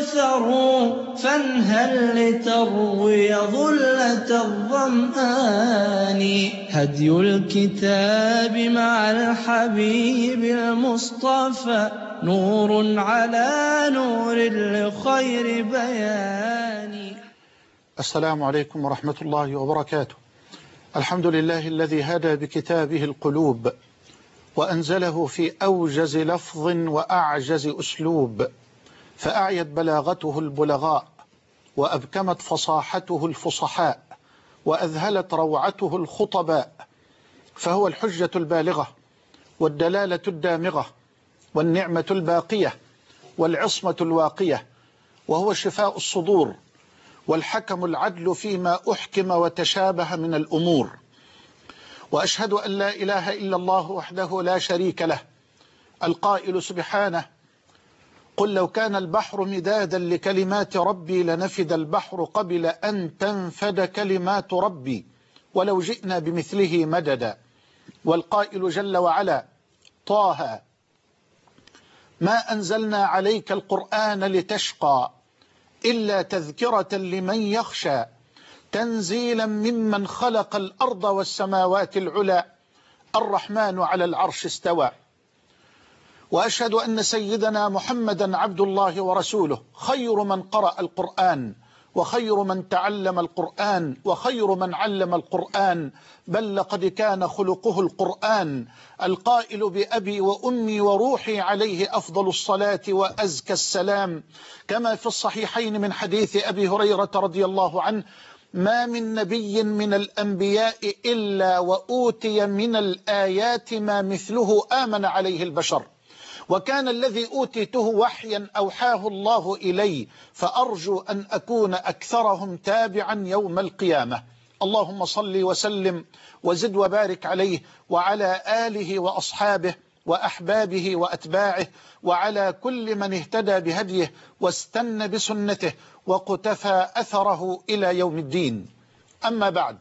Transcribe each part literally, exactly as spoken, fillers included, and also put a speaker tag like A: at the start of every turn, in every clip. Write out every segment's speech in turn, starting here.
A: الكوثر فانهل لتروي ظلة الظمآن. هدي الكتاب مع الحبيب المصطفى نور على نور لخير بيان.
B: السلام عليكم ورحمة الله وبركاته. الحمد لله الذي هدى بكتابه القلوب وأنزله في أوجز لفظ وأعجز أسلوب، فأعيت بلاغته البلغاء وأبكمت فصاحته الفصحاء وأذهلت روعته الخطباء، فهو الحجة البالغة والدلالة الدامغة والنعمة الباقية والعصمة الواقية، وهو شفاء الصدور والحكم العدل فيما أحكم وتشابه من الأمور. وأشهد أن لا إله إلا الله وحده لا شريك له، القائل سبحانه: قل لو كان البحر مدادا لكلمات ربي لنفد البحر قبل أن تنفد كلمات ربي ولو جئنا بمثله مددا. والقائل جل وعلا: طه ما أنزلنا عليك القرآن لتشقى إلا تذكرة لمن يخشى تنزيلا ممن خلق الأرض والسماوات العلى الرحمن على العرش استوى. وأشهد أن سيدنا محمدا عبد الله ورسوله، خير من قرأ القرآن وخير من تعلم القرآن وخير من علم القرآن، بل لقد كان خلقه القرآن، القائل بأبي وأمي وروحي عليه أفضل الصلاة وأزكى السلام، كما في الصحيحين من حديث أبي هريرة رضي الله عنه: ما من نبي من الأنبياء إلا وأوتي من الآيات ما مثله آمن عليه البشر، وكان الذي أوتيته وحيا أوحاه الله إلي، فأرجو أن أكون أكثرهم تابعا يوم القيامة. اللهم صل وسلم وزد وبارك عليه وعلى آله وأصحابه وأحبابه وأتباعه وعلى كل من اهتدى بهديه واستنى بسنته وقتفى أثره إلى يوم الدين. أما بعد،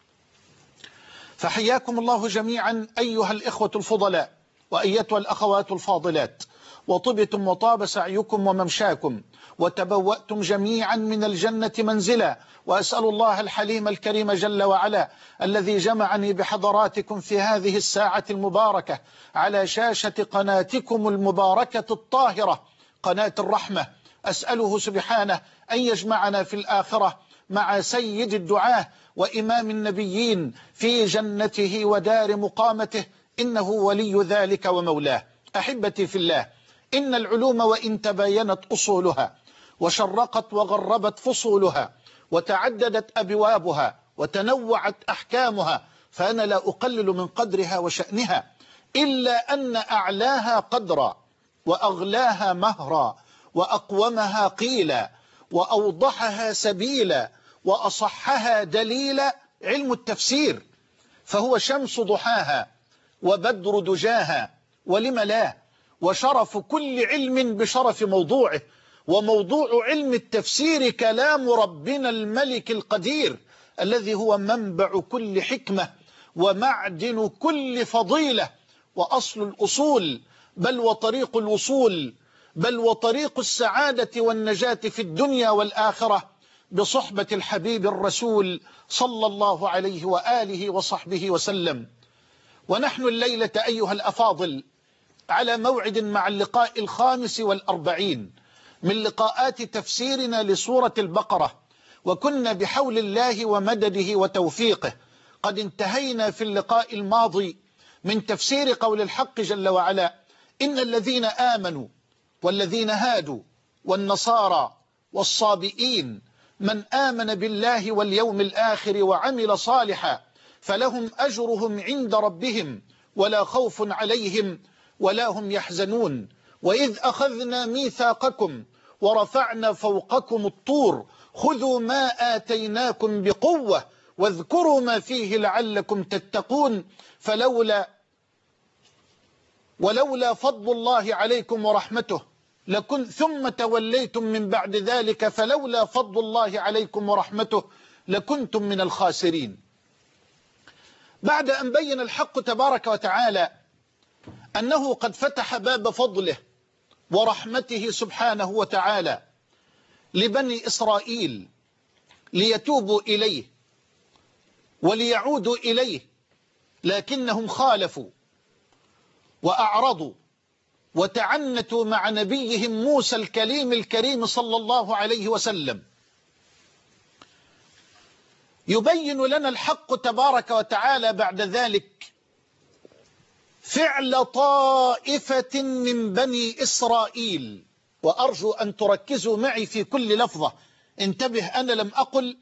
B: فحياكم الله جميعا أيها الإخوة الفضلاء وأيتها الأخوات الفاضلات، وطبتم وطاب سعيكم وممشاكم وتبوأتم جميعا من الجنة منزلا، وأسأل الله الحليم الكريم جل وعلا الذي جمعني بحضراتكم في هذه الساعة المباركة على شاشة قناتكم المباركة الطاهرة قناة الرحمة، أسأله سبحانه أن يجمعنا في الآخرة مع سيد الدعاة وإمام النبيين في جنته ودار مقامته، إنه ولي ذلك ومولاه. أحبتي في الله، إن العلوم وإن تباينت أصولها وشرقت وغربت فصولها وتعددت أبوابها وتنوعت أحكامها، فأنا لا أقلل من قدرها وشأنها، إلا أن أعلاها قدرا وأغلاها مهرا وأقومها قيلا وأوضحها سبيلا وأصحها دليلا علم التفسير، فهو شمس ضحاها وبدر دجاها، ولم لا، وشرف كل علم بشرف موضوعه، وموضوع علم التفسير كلام ربنا الملك القدير الذي هو منبع كل حكمة ومعدن كل فضيلة وأصل الأصول، بل وطريق الوصول، بل وطريق السعادة والنجاة في الدنيا والآخرة بصحبة الحبيب الرسول صلى الله عليه وآله وصحبه وسلم. ونحن الليلة أيها الأفاضل على موعد مع اللقاء الخامس والأربعين من لقاءات تفسيرنا لسورة البقرة، وكنا بحول الله ومدده وتوفيقه قد انتهينا في اللقاء الماضي من تفسير قول الحق جل وعلا: إن الذين آمنوا والذين هادوا والنصارى والصابئين من آمن بالله واليوم الآخر وعمل صالحا فلهم أجرهم عند ربهم ولا خوف عليهم ولا هم يحزنون. وإذ أخذنا ميثاقكم ورفعنا فوقكم الطور خذوا ما آتيناكم بقوة واذكروا ما فيه لعلكم تتقون فلولا ولولا فضل الله عليكم ورحمته لكن ثم توليتم من بعد ذلك فلولا فضل الله عليكم ورحمته لكنتم من الخاسرين. بعد أن بين الحق تبارك وتعالى أنه قد فتح باب فضله ورحمته سبحانه وتعالى لبني إسرائيل ليتوبوا إليه وليعودوا إليه، لكنهم خالفوا وأعرضوا وتعنتوا مع نبيهم موسى الكليم الكريم صلى الله عليه وسلم. يبين لنا الحق تبارك وتعالى بعد ذلك فعل طائفة من بني إسرائيل، وأرجو أن تركزوا معي في كل لفظة. انتبه، أنا لم أقل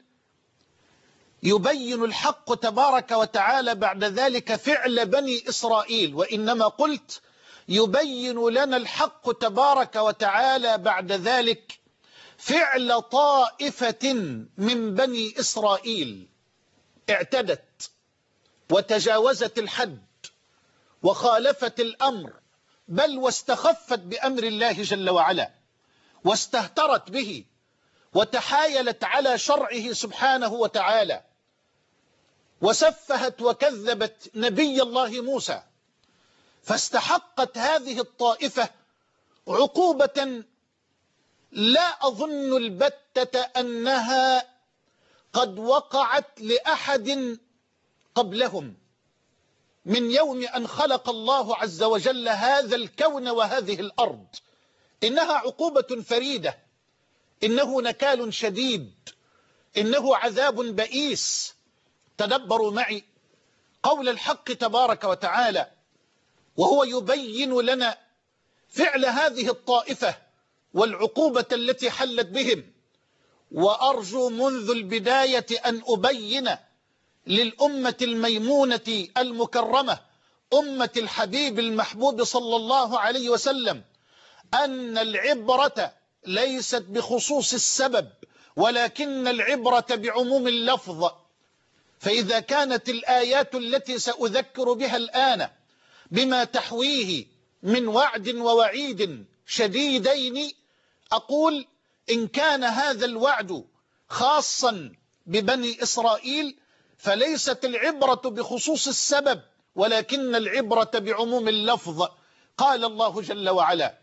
B: يبين الحق تبارك وتعالى بعد ذلك فعل بني إسرائيل، وإنما قلت يبين لنا الحق تبارك وتعالى بعد ذلك فعل طائفة من بني إسرائيل اعتدت وتجاوزت الحد وخالفت الأمر، بل واستخفت بأمر الله جل وعلا واستهترت به وتحايلت على شرعه سبحانه وتعالى، وسفهت وكذبت نبي الله موسى. فاستحقت هذه الطائفة عقوبة لا أظن البتة أنها قد وقعت لأحد قبلهم من يوم أن خلق الله عز وجل هذا الكون وهذه الأرض. إنها عقوبة فريدة، إنه نكال شديد، إنه عذاب بئيس. تدبروا معي قول الحق تبارك وتعالى وهو يبين لنا فعل هذه الطائفة والعقوبة التي حلت بهم. وأرجو منذ البداية أن أبين للأمة الميمونة المكرمة أمة الحبيب المحبوب صلى الله عليه وسلم أن العبرة ليست بخصوص السبب، ولكن العبرة بعموم اللفظ. فإذا كانت الآيات التي سأذكر بها الآن بما تحويه من وعد ووعيد شديدين، أقول إن كان هذا الوعد خاصا ببني إسرائيل فليست العبرة بخصوص السبب، ولكن العبرة بعموم اللفظ. قال الله جل وعلا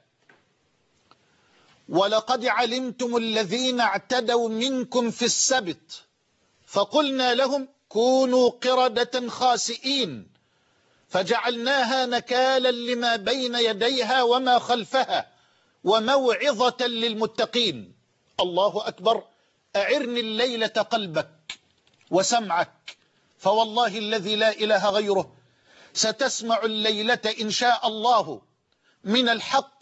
B: ولقد علمتم الذين اعتدوا منكم في السبت فقلنا لهم كونوا قردة خاسئين فجعلناها نكالا لما بين يديها وما خلفها وموعظة للمتقين. الله أكبر. أعرني الليلة قلبك وسمعك، فوالله الذي لا إله غيره ستسمع الليلة إن شاء الله من الحق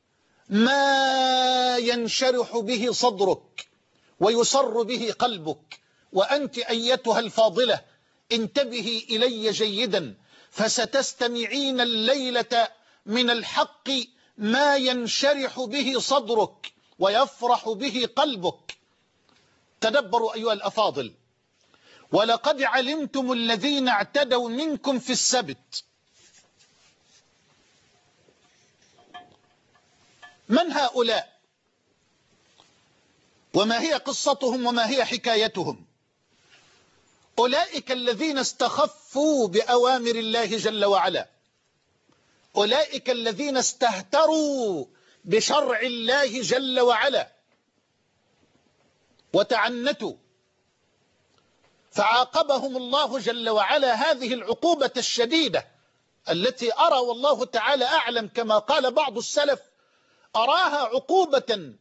B: ما ينشرح به صدرك ويسر به قلبك. وأنت أيتها الفاضلة انتبهي إلي جيدا، فستستمعين الليلة من الحق ما ينشرح به صدرك ويفرح به قلبك. تدبروا أيها الأفاضل. ولقد علمتم الذين اعتدوا منكم في السبت. من هؤلاء وما هي قصتهم وما هي حكايتهم؟ أولئك الذين استخفوا بأوامر الله جل وعلا، أولئك الذين استهتروا بشرع الله جل وعلا وتعنتوا، فعاقبهم الله جل وعلا هذه العقوبة الشديدة التي أرى والله تعالى أعلم كما قال بعض السلف أراها عقوبة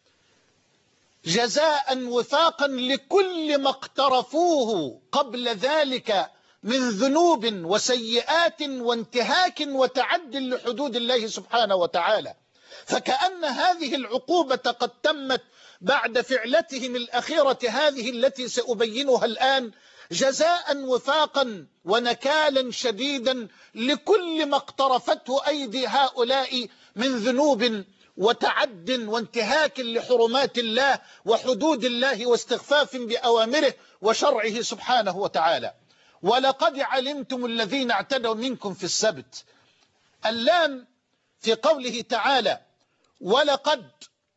B: جزاء وفاقا لكل ما اقترفوه قبل ذلك من ذنوب وسيئات وانتهاك وتعد لحدود الله سبحانه وتعالى. فكأن هذه العقوبة قد تمت بعد فعلتهم الأخيرة هذه التي سأبينها الآن، جزاء وفاقا ونكالا شديدا لكل ما اقترفته أيدي هؤلاء من ذنوب وتعد وانتهاك لحرمات الله وحدود الله واستخفاف بأوامره وشرعه سبحانه وتعالى. ولقد علمتم الذين اعتدوا منكم في السبت. اللام في قوله تعالى ولقد،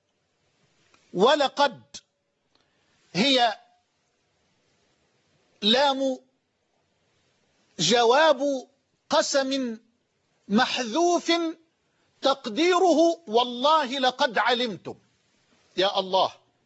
B: ولقد هي لام جواب قسم محذوف تقديره والله لقد علمتم. يا الله،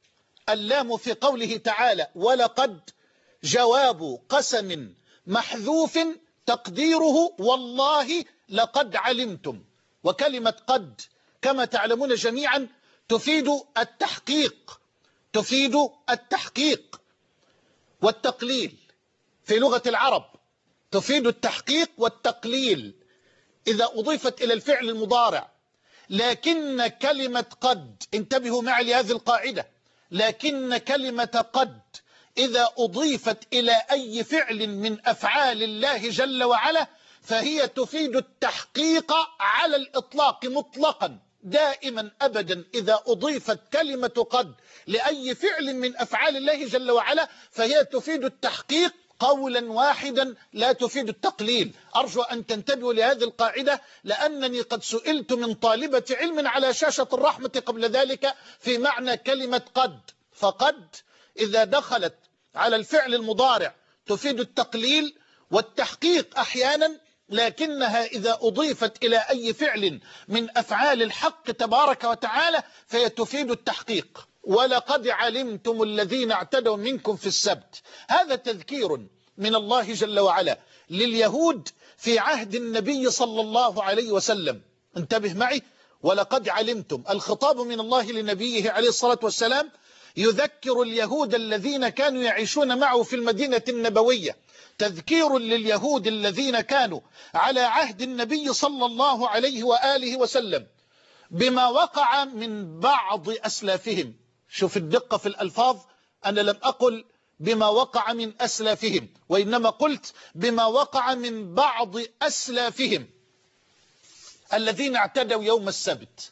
B: اللام في قوله تعالى ولقد جواب قسم محذوف تقديره والله لقد علمتم. وكلمة قد كما تعلمون جميعا تفيد التحقيق، تفيد التحقيق والتقليل في لغة العرب، تفيد التحقيق والتقليل إذا أضيفت إلى الفعل المضارع. لكن كلمة قد، انتبهوا معي لهذه القاعدة، لكن كلمة قد إذا أضيفت إلى أي فعل من أفعال الله جل وعلا فهي تفيد التحقيق على الإطلاق مطلقا. دائما أبدا إذا أضيفت كلمة قد لأي فعل من أفعال الله جل وعلا فهي تفيد التحقيق قولا واحدا، لا تفيد التقليل. أرجو أن تنتبهوا لهذه القاعدة، لأنني قد سئلت من طالبة علم على شاشة الرحمة قبل ذلك في معنى كلمة قد. فقد إذا دخلت على الفعل المضارع تفيد التقليل والتحقيق أحيانا، لكنها إذا أضيفت إلى أي فعل من أفعال الحق تبارك وتعالى فهي تفيد التحقيق. ولقد علمتم الذين اعتدوا منكم في السبت، هذا تذكير من الله جل وعلا لليهود في عهد النبي صلى الله عليه وسلم. انتبه معي، ولقد علمتم، الخطاب من الله لنبيه عليه الصلاة والسلام يذكر اليهود الذين كانوا يعيشون معه في المدينة النبوية، تذكير لليهود الذين كانوا على عهد النبي صلى الله عليه وآله وسلم بما وقع من بعض أسلافهم. شوف الدقة في الألفاظ، أنا لم أقل بما وقع من أسلافهم، وإنما قلت بما وقع من بعض أسلافهم الذين اعتدوا يوم السبت.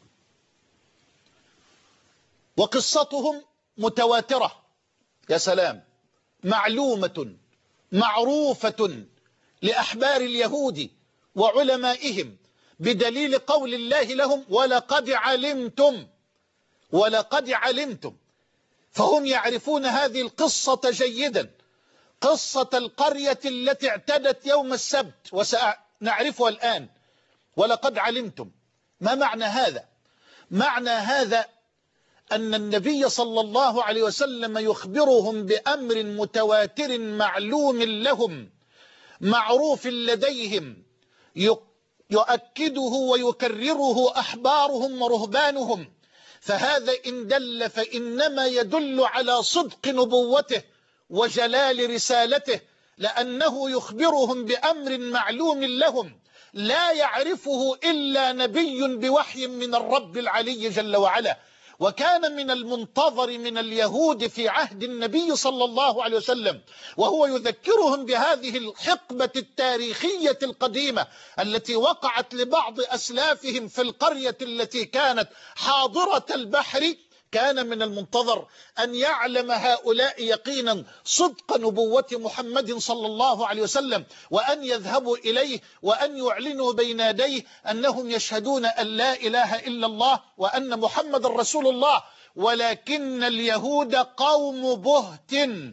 B: وقصتهم متواترة، يا سلام، معلومة معروفة لأحبار اليهود وعلمائهم بدليل قول الله لهم ولقد علمتم، ولقد علمتم. فهم يعرفون هذه القصة جيدا، قصة القرية التي اعتدت يوم السبت، وسنعرفها الآن. ولقد علمتم، ما معنى هذا؟ معنى هذا أن النبي صلى الله عليه وسلم يخبرهم بأمر متواتر معلوم لهم معروف لديهم، يؤكده ويكرره أحبارهم ورهبانهم. فهذا إن دل فإنما يدل على صدق نبوته وجلال رسالته، لأنه يخبرهم بأمر معلوم لهم لا يعرفه إلا نبي بوحي من الرب العلي جل وعلا. وكان من المنتظر من اليهود في عهد النبي صلى الله عليه وسلم وهو يذكرهم بهذه الحقبة التاريخية القديمة التي وقعت لبعض أسلافهم في القرية التي كانت حاضرة البحر، كان من المنتظر أن يعلم هؤلاء يقينا صدق نبوة محمد صلى الله عليه وسلم، وأن يذهبوا إليه وأن يعلنوا بين يديه أنهم يشهدون أن لا إله إلا الله وأن محمد رسول الله. ولكن اليهود قوم بهت،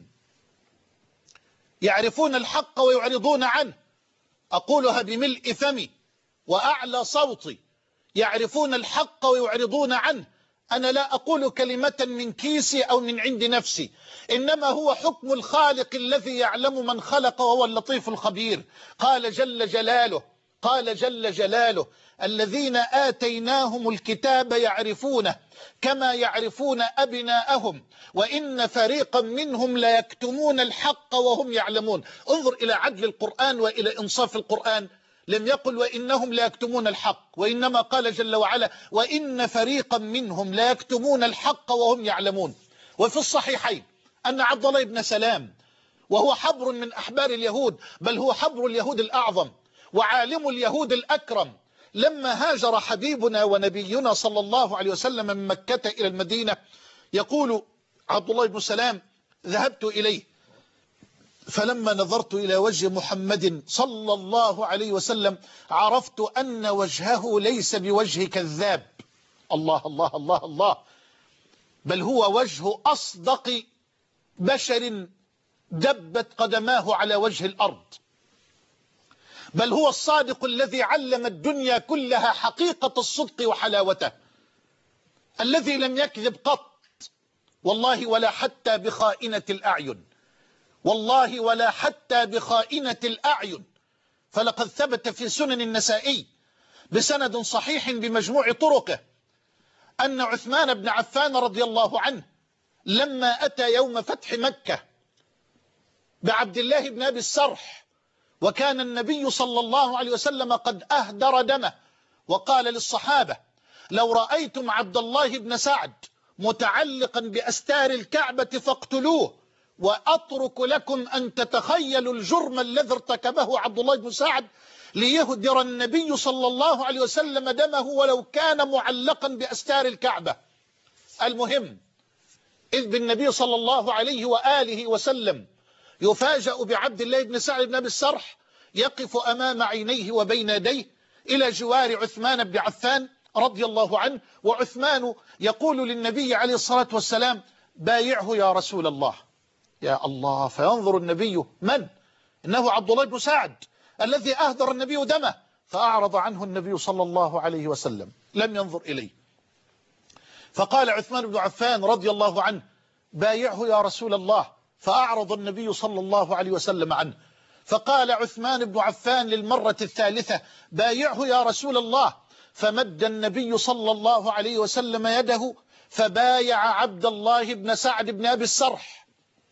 B: يعرفون الحق ويعرضون عنه، أقولها بملء فمي وأعلى صوتي، يعرفون الحق ويعرضون عنه. أنا لا أقول كلمة من كيسي أو من عند نفسي، إنما هو حكم الخالق الذي يعلم من خلق وهو اللطيف الخبير. قال جل جلاله قال جل جلاله الذين آتيناهم الكتاب يعرفونه كما يعرفون أبناءهم وإن فريقا منهم لا يكتمون الحق وهم يعلمون. انظر إلى عدل القرآن وإلى إنصاف القرآن، لم يقل وإنهم لا يكتمون الحق، وإنما قال جل وعلا وإن فريقا منهم لا يكتمون الحق وهم يعلمون. وفي الصحيحين أن عبد الله بن سلام، وهو حبر من أحبار اليهود، بل هو حبر اليهود الأعظم وعالم اليهود الأكرم، لما هاجر حبيبنا ونبينا صلى الله عليه وسلم من مكة إلى المدينة، يقول عبد الله بن سلام ذهبت إليه فلما نظرت إلى وجه محمد صلى الله عليه وسلم عرفت أن وجهه ليس بوجه كذاب. الله الله الله الله، بل هو وجه أصدق بشر دبت قدماه على وجه الأرض، بل هو الصادق الذي علم الدنيا كلها حقيقة الصدق وحلاوته، الذي لم يكذب قط والله ولا حتى بخائنة الأعين، والله ولا حتى بخائنة الأعين. فلقد ثبت في سنن النسائي بسند صحيح بمجموع طرقه أن عثمان بن عفان رضي الله عنه لما أتى يوم فتح مكة بعبد الله بن أبي السرح، وكان النبي صلى الله عليه وسلم قد أهدر دمه، وقال للصحابة: لو رأيتم عبد الله بن سعد متعلقا بأستار الكعبة فاقتلوه، وأترك لكم أن تتخيلوا الجرم الذي ارتكبه عبد الله بن سعد ليهدر النبي صلى الله عليه وسلم دمه ولو كان معلقا بأستار الكعبة. المهم، إذ بالنبي صلى الله عليه وآله وسلم يفاجأ بعبد الله بن سعد بن أبي السرح يقف أمام عينيه وبين يديه إلى جوار عثمان بن عفان رضي الله عنه، وعثمان يقول للنبي عليه الصلاة والسلام: بايعه يا رسول الله. يا الله، فينظر النبي: من؟ إنه عبد الله بن سعد الذي أهدر النبي دمه، فأعرض عنه النبي صلى الله عليه وسلم، لم ينظر إليه. فقال عثمان بن عفان رضي الله عنه: بايعه يا رسول الله، فأعرض النبي صلى الله عليه وسلم عنه. فقال عثمان بن عفان للمرة الثالثة: بايعه يا رسول الله، فمد النبي صلى الله عليه وسلم يده فبايع عبد الله بن سعد بن أبي السرح.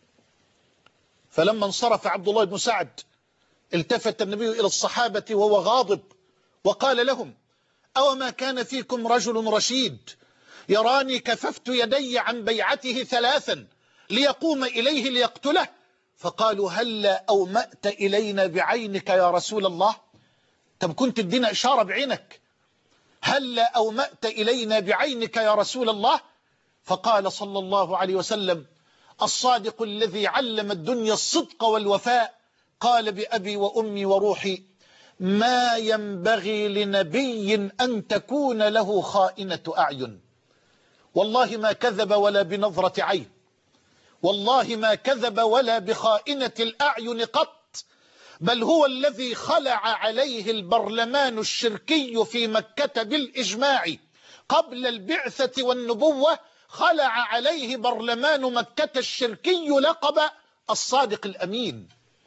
B: فلما انصرف عبد الله بن سعد التفت النبي إلى الصحابة وهو غاضب وقال لهم: أوما كان فيكم رجل رشيد يراني كففت يدي عن بيعته ثلاثا ليقوم إليه ليقتله؟ فقالوا: هلا أومأت إلينا بعينك يا رسول الله؟ طب كنت ادينا إشارة بعينك، هلا أومأت إلينا بعينك يا رسول الله؟ فقال صلى الله عليه وسلم: الصادق الذي علم الدنيا الصدق والوفاء قال بأبي وأمي وروحي: ما ينبغي لنبي أن تكون له خائنة أعين. والله ما كذب ولا بنظرة عين، والله ما كذب ولا بخائنة الأعين قط، بل هو الذي خلع عليه البرلمان الشركي في مكة بالإجماع قبل البعثة والنبوة، خلع عليه برلمان مكة الشركي لقب الصادق الأمين.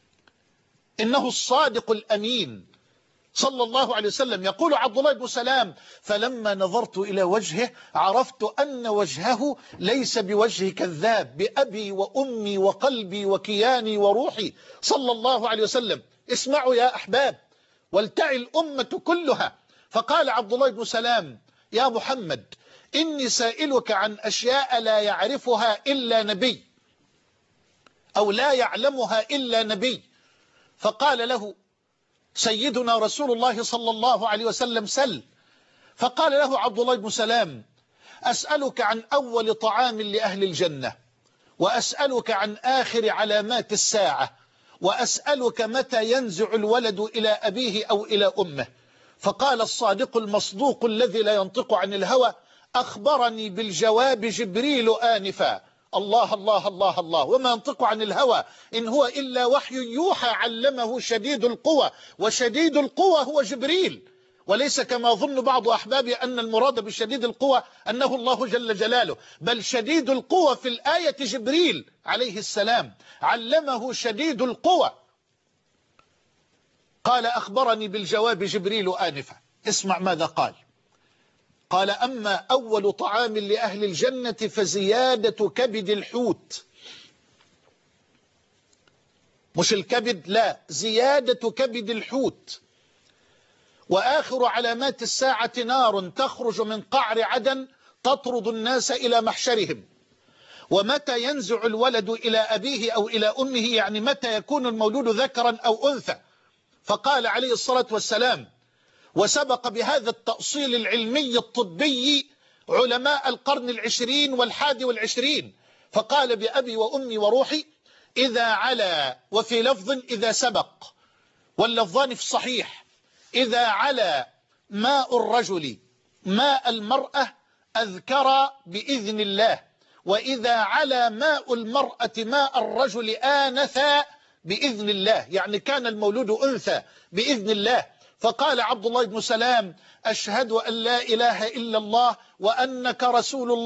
B: إنه الصادق الأمين صلى الله عليه وسلم. يقول عبد الله بن سلام: فلما نظرت إلى وجهه عرفت أن وجهه ليس بوجه كذاب، بأبي وأمي وقلبي وكياني وروحي صلى الله عليه وسلم. اسمعوا يا أحباب، ولتعي الأمة كلها. فقال عبد الله بن سلام: يا محمد، إني سائلك عن أشياء لا يعرفها إلا نبي، أو لا يعلمها إلا نبي. فقال له سيدنا رسول الله صلى الله عليه وسلم: سل. فقال له عبد الله بن سلام: أسألك عن أول طعام لأهل الجنة، وأسألك عن آخر علامات الساعة، وأسألك متى ينزع الولد إلى أبيه أو إلى أمه. فقال الصادق المصدوق الذي لا ينطق عن الهوى: أخبرني بالجواب جبريل آنفا. الله الله الله الله، وما ينطق عن الهوى إن هو إلا وحي يوحى، علمه شديد القوى، وشديد القوى هو جبريل، وليس كما ظن بعض أحبابي أن المراد بشديد القوى أنه الله جل جلاله، بل شديد القوى في الآية جبريل عليه السلام، علمه شديد القوى. قال: أخبرني بالجواب جبريل آنفا. اسمع ماذا قال. قال: أما أول طعام لأهل الجنة فزيادة كبد الحوت. مش الكبد، لا، زيادة كبد الحوت. وآخر علامات الساعة نار تخرج من قعر عدن تطرد الناس إلى محشرهم. ومتى ينزع الولد إلى أبيه أو إلى أمه، يعني متى يكون المولود ذكرا أو أنثى. فقال عليه الصلاة والسلام، وسبق بهذا التأصيل العلمي الطبي علماء القرن العشرين والحادي والعشرين، فقال: بأبي وأمي وروحي، إذا علا، وفي لفظ إذا سبق، واللفظان في الصحيح، إذا علا ماء الرجل ماء المرأة أذكر بإذن الله، وإذا علا ماء المرأة ماء الرجل آنث بإذن الله، يعني كان المولود أنثى بإذن الله. فقال عبد الله بن سلام: أشهد أن لا إله إلا الله وأنك رسول الله.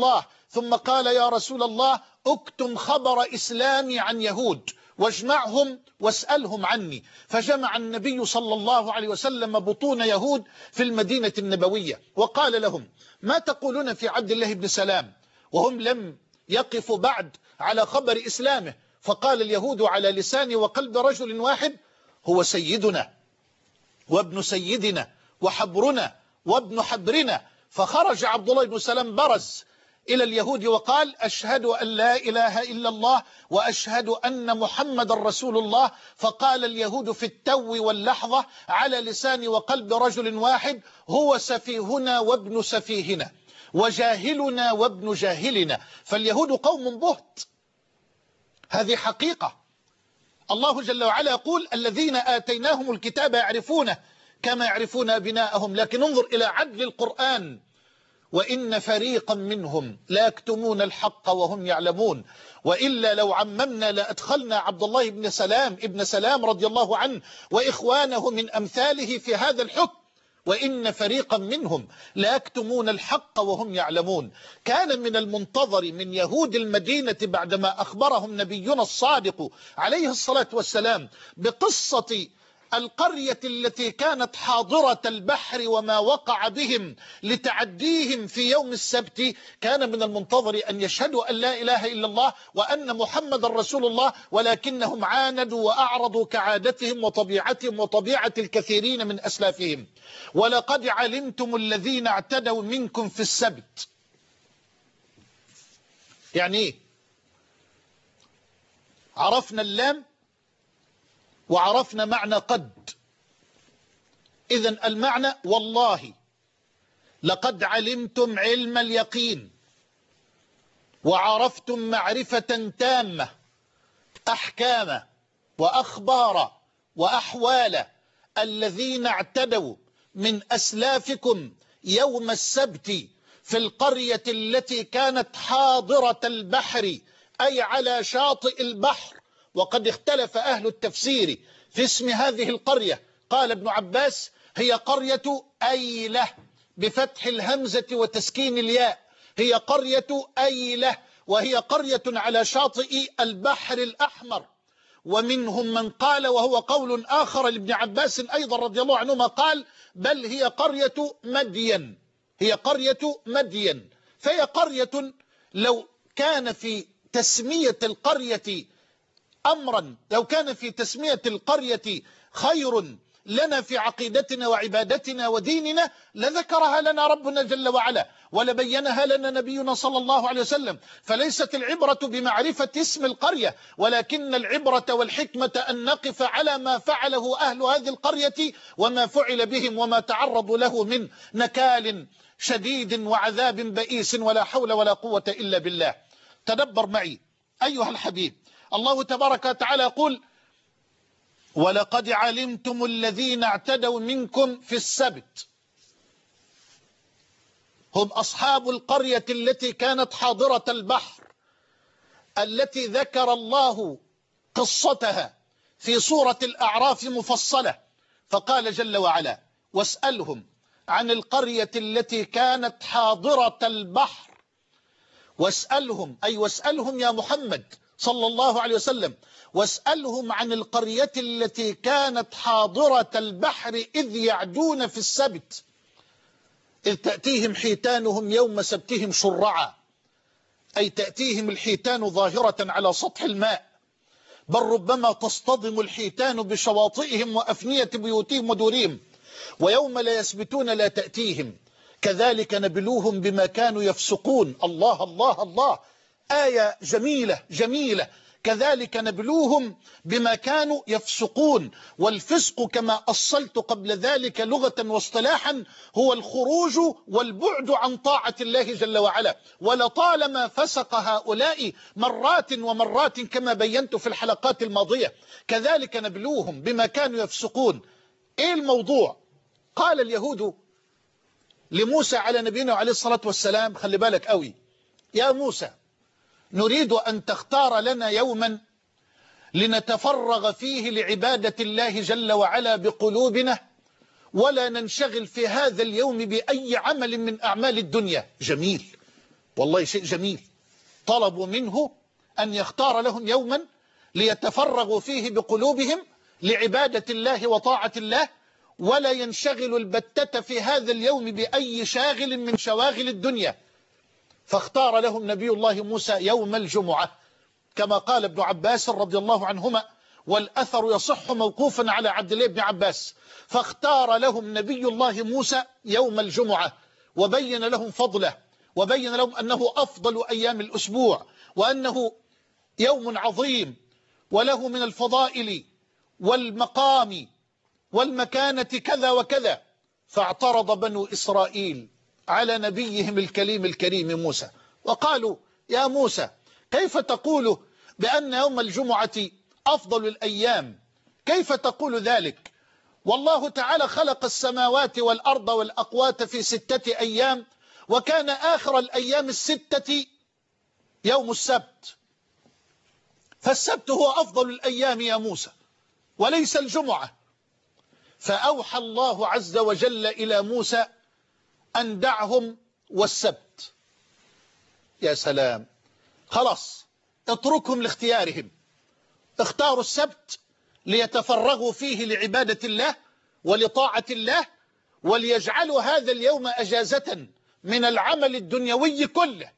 B: ثم قال يا رسول الله اكتم خبر إسلامي عن يهود واجمعهم واسألهم عني. فجمع النبي صلى الله عليه وسلم بطون يهود في المدينة النبوية وقال لهم ما تقولون في عبد الله بن سلام، وهم لم يقفوا بعد على خبر إسلامه. فقال اليهود على لسان وقلب رجل واحد هو سيدنا وابن سيدنا وحبرنا وابن حبرنا. فخرج عبد الله بن سلام برز إلى اليهود وقال أشهد أن لا إله إلا الله وأشهد أن محمد رسول الله. فقال اليهود في التو واللحظة على لسان وقلب رجل واحد هو سفيهنا وابن سفيهنا وجاهلنا وابن جاهلنا. فاليهود قوم بهت، هذه حقيقة. الله جل وعلا يقول الذين آتيناهم الكتاب يعرفونه كما يعرفون أبناءهم. لكن انظر إلى عدل القرآن، وإن فريقا منهم لا يكتمون الحق وهم يعلمون. وإلا لو عممنا لأدخلنا عبد الله بن سلام ابن سلام رضي الله عنه وإخوانه من أمثاله في هذا الحكم. وإن فريقا منهم لا يكتمون الحق وهم يعلمون. كان من المنتظر من يهود المدينة بعدما أخبرهم نبينا الصادق عليه الصلاة والسلام بقصة القرية التي كانت حاضرة البحر وما وقع بهم لتعديهم في يوم السبت، كان من المنتظر أن يشهدوا أن لا إله إلا الله وأن محمد رسول الله، ولكنهم عاندوا وأعرضوا كعادتهم وطبيعتهم وطبيعة الكثيرين من أسلافهم. ولقد علمتم الذين اعتدوا منكم في السبت. يعني إيه؟ عرفنا اللام وعرفنا معنى قد. إذن المعنى والله لقد علمتم علم اليقين وعرفتم معرفة تامة أحكام وأخبار وأحوال الذين اعتدوا من أسلافكم يوم السبت في القرية التي كانت حاضرة البحر أي على شاطئ البحر. وقد اختلف أهل التفسير في اسم هذه القرية. قال ابن عباس هي قرية أيلة بفتح الهمزة وتسكين الياء، هي قرية أيلة، وهي قرية على شاطئ البحر الأحمر. ومنهم من قال وهو قول آخر لابن عباس أيضا رضي الله عنهما قال بل هي قرية مدين، هي قرية مدين. فهي قرية لو كان في تسمية القرية أمرا، لو كان في تسمية القرية خير لنا في عقيدتنا وعبادتنا وديننا لذكرها لنا ربنا جل وعلا ولبينها لنا نبينا صلى الله عليه وسلم. فليست العبرة بمعرفة اسم القرية، ولكن العبرة والحكمة أن نقف على ما فعله أهل هذه القرية وما فعل بهم وما تعرضوا له من نكال شديد وعذاب بئيس ولا حول ولا قوة إلا بالله. تدبر معي أيها الحبيب، الله تبارك وتعالى يقول ولقد علمتم الذين اعتدوا منكم في السبت، هم أصحاب القرية التي كانت حاضرة البحر التي ذكر الله قصتها في سورة الأعراف مفصلة. فقال جل وعلا واسألهم عن القرية التي كانت حاضرة البحر. واسألهم أي واسألهم يا محمد صلى الله عليه وسلم، واسألهم عن القرية التي كانت حاضرة البحر إذ يعدون في السبت إذ تأتيهم حيتانهم يوم سبتهم شرعا، أي تأتيهم الحيتان ظاهرة على سطح الماء، بل ربما تصطدم الحيتان بشواطئهم وأفنية بيوتهم ودورهم، ويوم لا يسبتون لا تأتيهم. كذلك نبلوهم بما كانوا يفسقون. الله الله الله، آية جميلة جميلة. كذلك نبلوهم بما كانوا يفسقون. والفسق كما أصلت قبل ذلك لغة واصطلاحا هو الخروج والبعد عن طاعة الله جل وعلا. ولطالما فسق هؤلاء مرات ومرات كما بينت في الحلقات الماضية. كذلك نبلوهم بما كانوا يفسقون. ايه الموضوع؟ قال اليهود لموسى على نبينا عليه الصلاة والسلام، خلي بالك قوي يا موسى، نريد أن تختار لنا يوما لنتفرغ فيه لعبادة الله جل وعلا بقلوبنا ولا ننشغل في هذا اليوم بأي عمل من أعمال الدنيا. جميل، والله شيء جميل. طلبوا منه أن يختار لهم يوما ليتفرغوا فيه بقلوبهم لعبادة الله وطاعة الله، ولا ينشغلوا البتة في هذا اليوم بأي شاغل من شواغل الدنيا. فاختار لهم نبي الله موسى يوم الجمعة كما قال ابن عباس رضي الله عنهما، والأثر يصح موقوفا على عبد الله بن عباس. فاختار لهم نبي الله موسى يوم الجمعة وبين لهم فضله، وبين لهم أنه أفضل أيام الأسبوع، وأنه يوم عظيم وله من الفضائل والمقام والمكانة كذا وكذا. فاعترض بنو إسرائيل على نبيهم الكليم الكريم موسى وقالوا: يا موسى، كيف تقول بأن يوم الجمعة أفضل الأيام؟ كيف تقول ذلك؟ والله تعالى خلق السماوات والأرض والأقوات في ستة أيام، وكان آخر الأيام الستة يوم السبت، فالسبت هو أفضل الأيام يا موسى وليس الجمعة. فأوحى الله عز وجل إلى موسى أن دعهم والسبت. يا سلام، خلاص اتركهم لاختيارهم. اختاروا السبت ليتفرغوا فيه لعبادة الله ولطاعة الله، وليجعلوا هذا اليوم أجازة من العمل الدنيوي كله.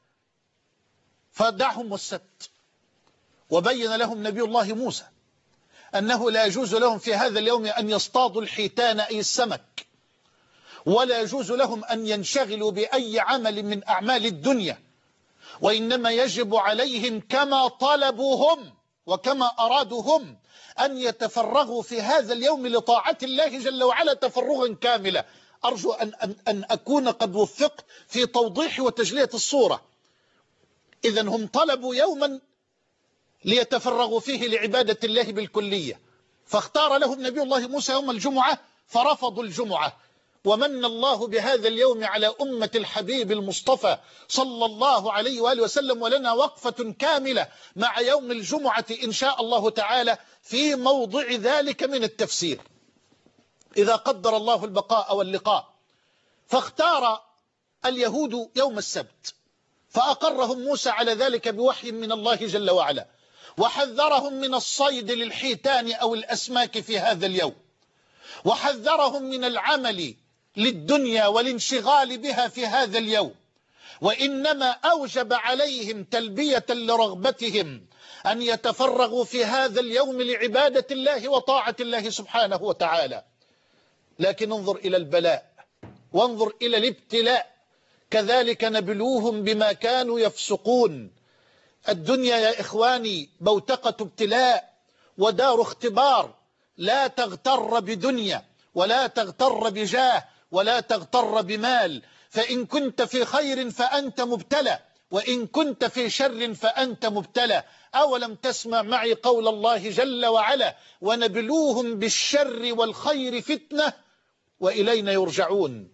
B: فدعهم والسبت. وبين لهم نبي الله موسى أنه لا يجوز لهم في هذا اليوم أن يصطادوا الحيتان أي السمك، ولا يجوز لهم أن ينشغلوا بأي عمل من أعمال الدنيا، وإنما يجب عليهم كما طلبوا هم وكما أرادوا هم أن يتفرغوا في هذا اليوم لطاعة الله جل وعلا تفرغا كاملا. أرجو أن, أن, أن أكون قد وفقت في توضيح وتجلية الصورة. إذن هم طلبوا يوما ليتفرغوا فيه لعبادة الله بالكلية، فاختار لهم نبي الله موسى يوم الجمعة فرفضوا الجمعة. ومن الله بهذا اليوم على أمة الحبيب المصطفى صلى الله عليه وآله وسلم، ولنا وقفة كاملة مع يوم الجمعة إن شاء الله تعالى في موضع ذلك من التفسير إذا قدر الله البقاء واللقاء. فاختار اليهود يوم السبت، فأقرهم موسى على ذلك بوحي من الله جل وعلا، وحذرهم من الصيد للحيتان أو الأسماك في هذا اليوم، وحذرهم من العمل للدنيا والانشغال بها في هذا اليوم، وإنما أوجب عليهم تلبية لرغبتهم أن يتفرغوا في هذا اليوم لعبادة الله وطاعة الله سبحانه وتعالى. لكن انظر إلى البلاء وانظر إلى الابتلاء، كذلك نبلوهم بما كانوا يفسقون. الدنيا يا إخواني بوتقة ابتلاء ودار اختبار. لا تغتر بدنيا ولا تغتر بجاه ولا تغتر بمال، فإن كنت في خير فأنت مبتلى، وإن كنت في شر فأنت مبتلى. أولم تسمع معي قول الله جل وعلا: ونبلوهم بالشر والخير فتنة وإلينا يرجعون.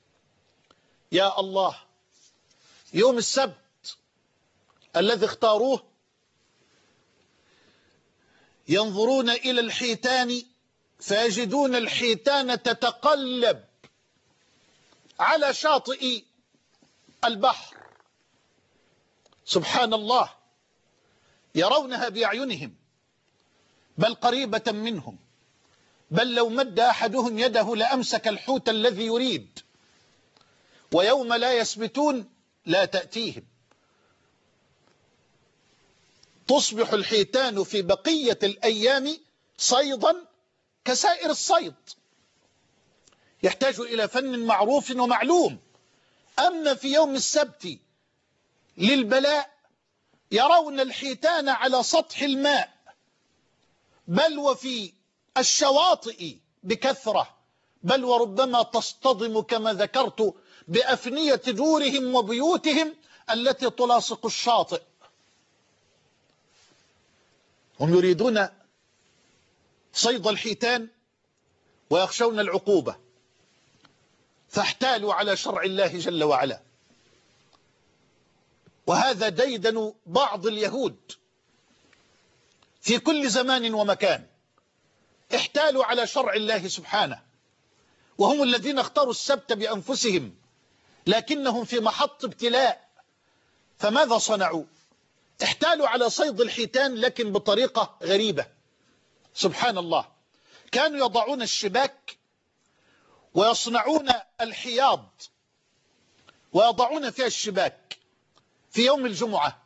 B: يا الله، يوم السبت الذي اختاروه ينظرون إلى الحيتان فيجدون الحيتان تتقلب على شاطئ البحر. سبحان الله، يرونها بأعينهم بل قريبة منهم، بل لو مد أحدهم يده لأمسك الحوت الذي يريد. ويوم لا يسبتون لا تأتيهم. تصبح الحيتان في بقية الأيام صيدا كسائر الصيد، يحتاج إلى فن معروف ومعلوم. أما في يوم السبت للبلاء يرون الحيتان على سطح الماء، بل وفي الشواطئ بكثرة، بل وربما تصطدم كما ذكرت بأفنية دورهم وبيوتهم التي تلاصق الشاطئ. هم يريدون صيد الحيتان ويخشون العقوبة، فاحتالوا على شرع الله جل وعلا. وهذا ديدن بعض اليهود في كل زمان ومكان، احتالوا على شرع الله سبحانه، وهم الذين اختاروا السبت بأنفسهم، لكنهم في محط ابتلاء فماذا صنعوا؟ احتالوا على صيد الحيتان لكن بطريقة غريبة. سبحان الله، كانوا يضعون الشباك ويصنعون الحياض ويضعون فيها الشباك في يوم الجمعة،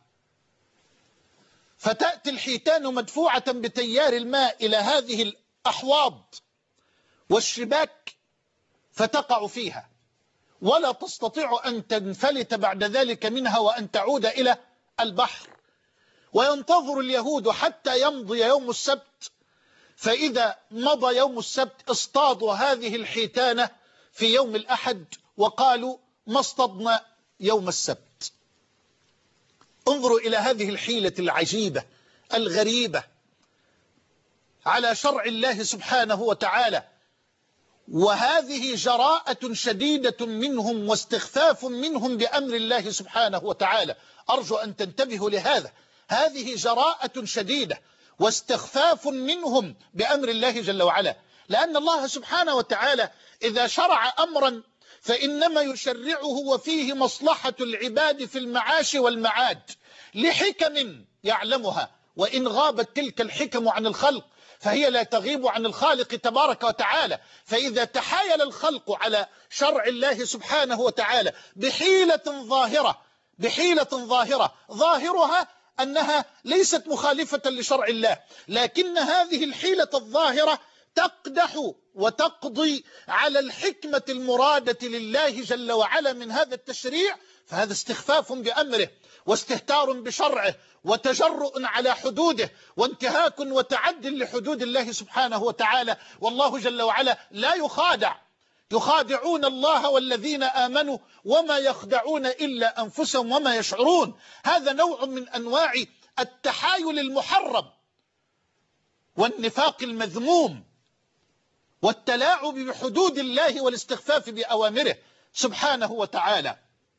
B: فتأتي الحيتان مدفوعة بتيار الماء إلى هذه الأحواض والشباك فتقع فيها ولا تستطيع أن تنفلت بعد ذلك منها وأن تعود إلى البحر. وينتظر اليهود حتى يمضي يوم السبت، فإذا مضى يوم السبت اصطادوا هذه الحيتان في يوم الأحد وقالوا ما اصطدنا يوم السبت. انظروا إلى هذه الحيلة العجيبة الغريبة على شرع الله سبحانه وتعالى، وهذه جراءة شديدة منهم واستخفاف منهم بأمر الله سبحانه وتعالى. أرجو أن تنتبهوا لهذا، هذه جراءة شديدة واستخفاف منهم بأمر الله جل وعلا، لأن الله سبحانه وتعالى إذا شرع أمرا فإنما يشرعه وفيه مصلحة العباد في المعاش والمعاد لحكم يعلمها، وإن غابت تلك الحكم عن الخلق فهي لا تغيب عن الخالق تبارك وتعالى. فإذا تحايل الخلق على شرع الله سبحانه وتعالى بحيلة ظاهرة بحيلة ظاهرة ظاهرها أنها ليست مخالفة لشرع الله، لكن هذه الحيلة الظاهرة تقدح وتقضي على الحكمة المرادة لله جل وعلا من هذا التشريع، فهذا استخفاف بأمره واستهتار بشرعه وتجرؤ على حدوده وانتهاك وتعد لحدود الله سبحانه وتعالى. والله جل وعلا لا يخادع، يخادعون الله والذين آمنوا وما يخدعون إلا أنفسهم وما يشعرون. هذا نوع من أنواع التحايل المحرم والنفاق المذموم والتلاعب بحدود الله والاستخفاف بأوامره سبحانه وتعالى.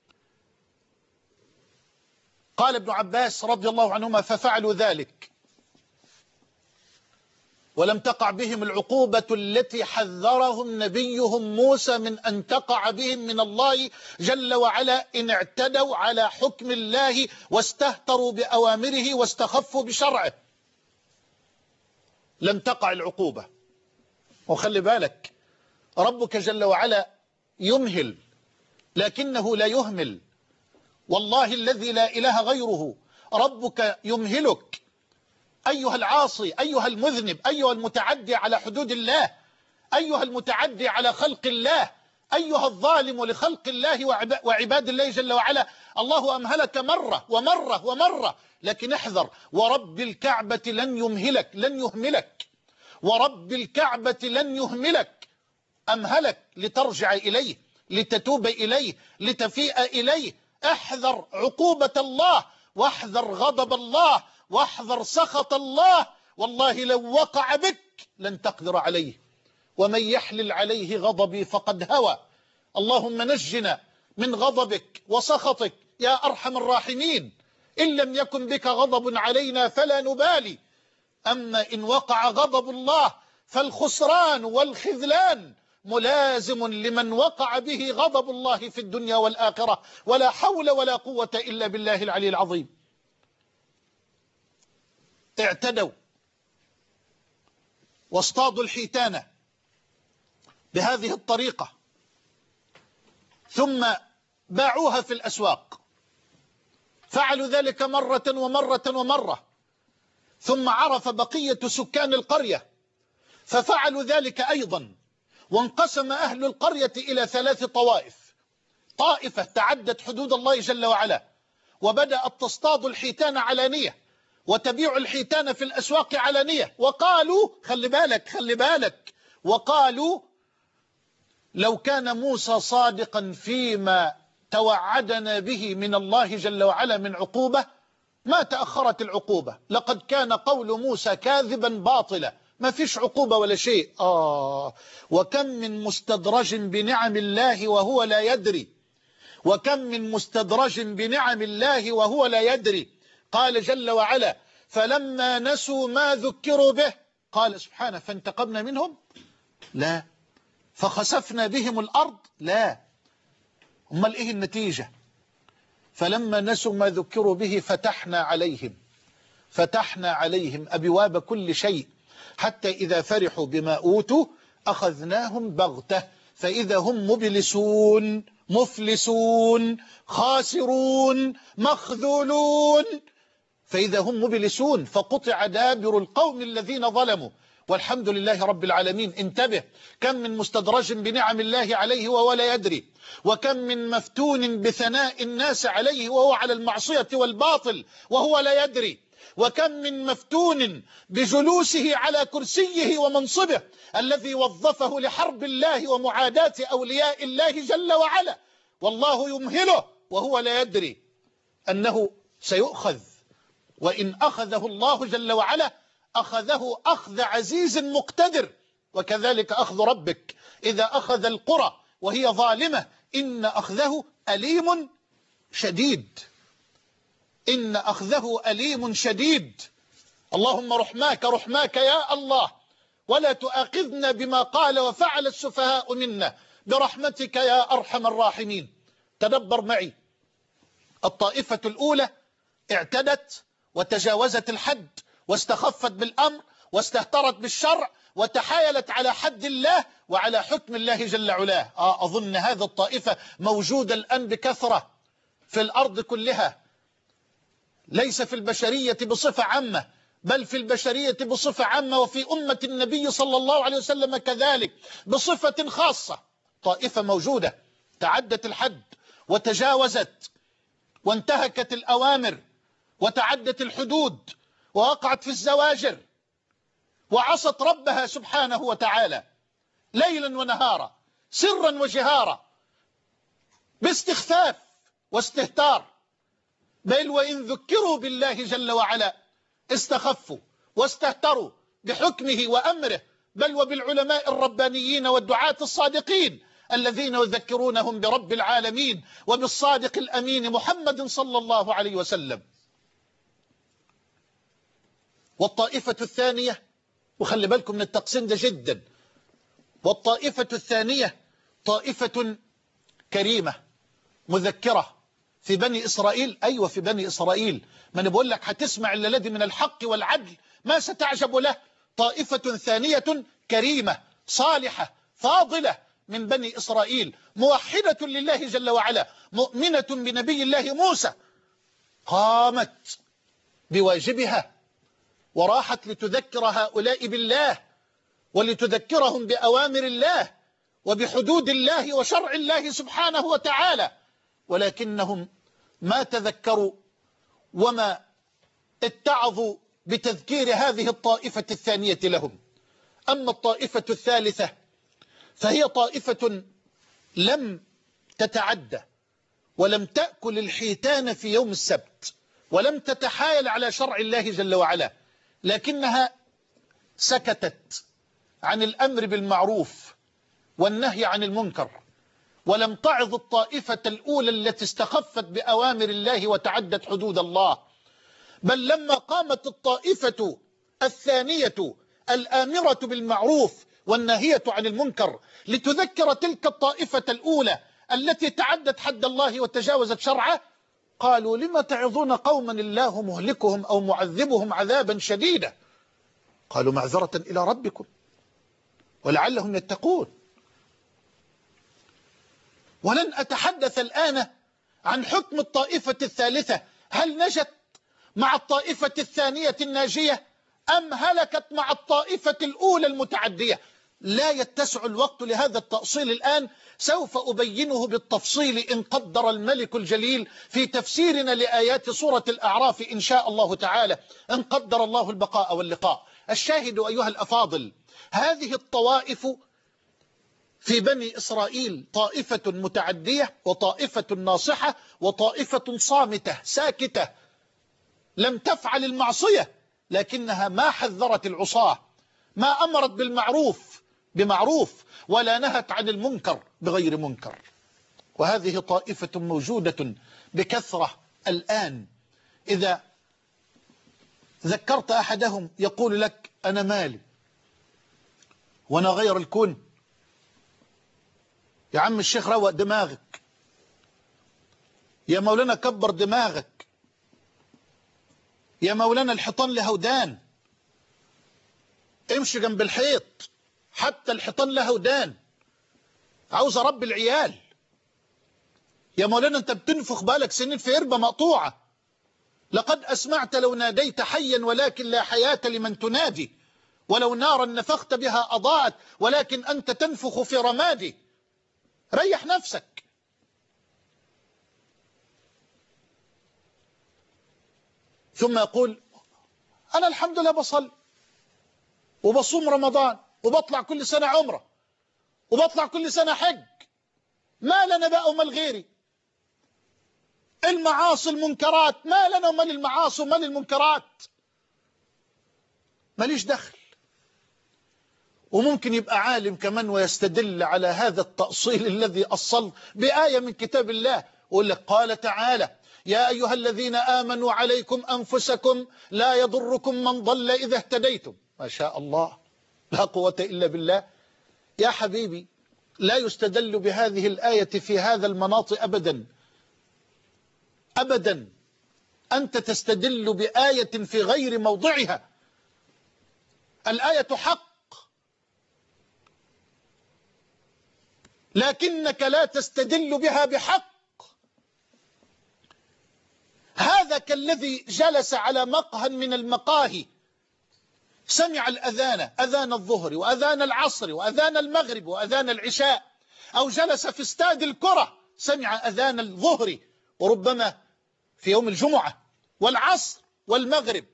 B: قال ابن عباس رضي الله عنهما ففعلوا ذلك ولم تقع بهم العقوبة التي حذرهم نبيهم موسى من أن تقع بهم من الله جل وعلا إن اعتدوا على حكم الله واستهتروا بأوامره واستخفوا بشرعه. لم تقع العقوبة. وخلي بالك ربك جل وعلا يمهل لكنه لا يهمل، والله الذي لا إله غيره ربك يمهلك أيها العاصي، أيها المذنب، أيها المتعدي على حدود الله، أيها المتعدي على خلق الله، أيها الظالم لخلق الله وعباد الله جل وعلا. الله أمهلك مرة ومرة ومرة، لكن احذر، ورب الكعبة لن يمهلك لن يهملك ورب الكعبة لن يهملك. أمهلك لترجع إليه، لتتوب إليه، لتفيء إليه. احذر عقوبة الله واحذر غضب الله واحذر سخط الله. والله لو وقع بك لن تقدر عليه، ومن يحلل عليه غضبي فقد هوى. اللهم نجنا من غضبك وسخطك يا أرحم الراحمين. إن لم يكن بك غضب علينا فلا نبالي، أما إن وقع غضب الله فالخسران والخذلان ملازم لمن وقع به غضب الله في الدنيا والآخرة، ولا حول ولا قوة إلا بالله العلي العظيم. اعتدوا واصطادوا الحيتان بهذه الطريقة ثم باعوها في الأسواق. فعلوا ذلك مرة ومرة ومرة، ثم عرف بقية سكان القرية ففعلوا ذلك أيضا، وانقسم أهل القرية إلى ثلاث طوائف. طائفة تعدت حدود الله جل وعلا وبدأت تصطاد الحيتان علانية وتبيع الحيتان في الأسواق علانية، وقالوا خلي بالك خلي بالك وقالوا لو كان موسى صادقا فيما توعدنا به من الله جل وعلا من عقوبة ما تأخرت العقوبة، لقد كان قول موسى كاذبا باطلا، ما فيش عقوبة ولا شيء. آه وكم من مستدرج بنعم الله وهو لا يدري، وكم من مستدرج بنعم الله وهو لا يدري. قال جل وعلا فلما نسوا ما ذكروا به قال سبحانه فانتقمنا منهم لا فخسفنا بهم الأرض لا. أمال إيه النتيجة؟ فلما نسوا ما ذكروا به فتحنا عليهم فتحنا عليهم أبواب كل شيء حتى إذا فرحوا بما أوتوا أخذناهم بغتة فإذا هم مبلسون مفلسون خاسرون مخذولون. فإذا هم مبلسون فقطع دابر القوم الذين ظلموا والحمد لله رب العالمين. انتبه، كم من مستدرج بنعم الله عليه وهو لا يدري، وكم من مفتون بثناء الناس عليه وهو على المعصية والباطل وهو لا يدري، وكم من مفتون بجلوسه على كرسيه ومنصبه الذي وظفه لحرب الله ومعاداة أولياء الله جل وعلا والله يمهله وهو لا يدري أنه سيؤخذ، وإن أخذه الله جل وعلا أخذه أخذ عزيز مقتدر، وكذلك أخذ ربك إذا أخذ القرى وهي ظالمة إن أخذه أليم شديد إن أخذه أليم شديد. اللهم رحماك رحماك يا الله، ولا تؤاخذنا بما قال وفعل السفهاء منا برحمتك يا أرحم الراحمين. تدبر معي، الطائفة الأولى اعتدت وتجاوزت الحد واستخفت بالأمر واستهترت بالشرع وتحايلت على حد الله وعلى حكم الله جل علاه. آه أظن هذا الطائفة موجودة الآن بكثرة في الأرض كلها، ليس في البشرية بصفة عامة بل في البشرية بصفة عامة، وفي أمة النبي صلى الله عليه وسلم كذلك بصفة خاصة. طائفة موجودة تعدت الحد وتجاوزت وانتهكت الأوامر وتعدت الحدود ووقعت في الزواجر وعصت ربها سبحانه وتعالى ليلا ونهارا سرا وجهارا باستخفاف واستهتار، بل وإن ذكروا بالله جل وعلا استخفوا واستهتروا بحكمه وأمره، بل وبالعلماء الربانيين والدعاة الصادقين الذين يذكرونهم برب العالمين وبالصادق الأمين محمد صلى الله عليه وسلم. والطائفة الثانية، وخلي بالكم من التقسيم ده جدا، والطائفة الثانية طائفة كريمة مذكرة في بني إسرائيل. أيوة في بني إسرائيل، ما أنا بقول لك هتسمع الذي من الحق والعدل ما ستعجب له. طائفة ثانية كريمة صالحة فاضلة من بني إسرائيل موحدة لله جل وعلا مؤمنة بنبي الله موسى، قامت بواجبها وراحت لتذكر هؤلاء بالله ولتذكرهم بأوامر الله وبحدود الله وشرع الله سبحانه وتعالى، ولكنهم ما تذكروا وما اتعظوا بتذكير هذه الطائفة الثانية لهم. أما الطائفة الثالثة فهي طائفة لم تتعدى ولم تأكل الحيتان في يوم السبت ولم تتحايل على شرع الله جل وعلا، لكنها سكتت عن الأمر بالمعروف والنهي عن المنكر، ولم تعظ الطائفة الأولى التي استخفت بأوامر الله وتعدت حدود الله، بل لما قامت الطائفة الثانية الآمرة بالمعروف والناهية عن المنكر لتذكر تلك الطائفة الأولى التي تعدت حد الله وتجاوزت شرعه، قالوا لما تعظون قوما الله مهلكهم أو معذبهم عذابا شديدا، قالوا معذرة إلى ربكم ولعلهم يتقون. ولن أتحدث الآن عن حكم الطائفة الثالثة، هل نجت مع الطائفة الثانية الناجية أم هلكت مع الطائفة الأولى المتعدية؟ لا يتسع الوقت لهذا التأصيل الآن، سوف أبينه بالتفصيل إن قدر الملك الجليل في تفسيرنا لآيات سورة الأعراف إن شاء الله تعالى، إن قدر الله البقاء واللقاء. الشاهد أيها الأفاضل، هذه الطوائف في بني إسرائيل طائفة متعدية وطائفة ناصحة وطائفة صامتة ساكتة لم تفعل المعصية، لكنها ما حذرت العصاة، ما أمرت بالمعروف بمعروف ولا نهت عن المنكر بغير منكر. وهذه طائفة موجودة بكثرة الآن، إذا ذكرت أحدهم يقول لك أنا مالي وأنا غير الكون. يا عم الشيخ روق دماغك، يا مولانا كبر دماغك، يا مولانا الحيطان له ودان، امشي جنب الحيط، حتى الحيطان له ودان، عاوز اربي العيال. يا مولانا انت بتنفخ بالك سنين في قربة مقطوعة، لقد أسمعت لو ناديت حيا ولكن لا حياة لمن تنادي، ولو نارا نفخت بها أضاءت ولكن أنت تنفخ في رمادي. ريح نفسك. ثم يقول أنا الحمد لله بصلي وبصوم رمضان وبطلع كل سنة عمرة وبطلع كل سنة حج، ما لنا بقى ومال غيري؟ المعاصي المنكرات، ما لنا ومال المعاصي ومال المنكرات؟ ماليش دخل. وممكن يبقى عالم كمان ويستدل على هذا التأصيل الذي أصل بآية من كتاب الله، ويقول لك قال تعالى يا أيها الذين آمنوا عليكم أنفسكم لا يضركم من ضل إذا اهتديتم. ما شاء الله، لا قوة إلا بالله. يا حبيبي لا يستدل بهذه الآية في هذا المناط أبدا أبدا. أنت تستدل بآية في غير موضعها. الآية حق لكنك لا تستدل بها بحق. هذا كالذي جلس على مقهى من المقاهي، سمع الأذان، أذان الظهر وأذان العصر وأذان المغرب وأذان العشاء، أو جلس في استاد الكرة سمع أذان الظهر وربما في يوم الجمعة والعصر والمغرب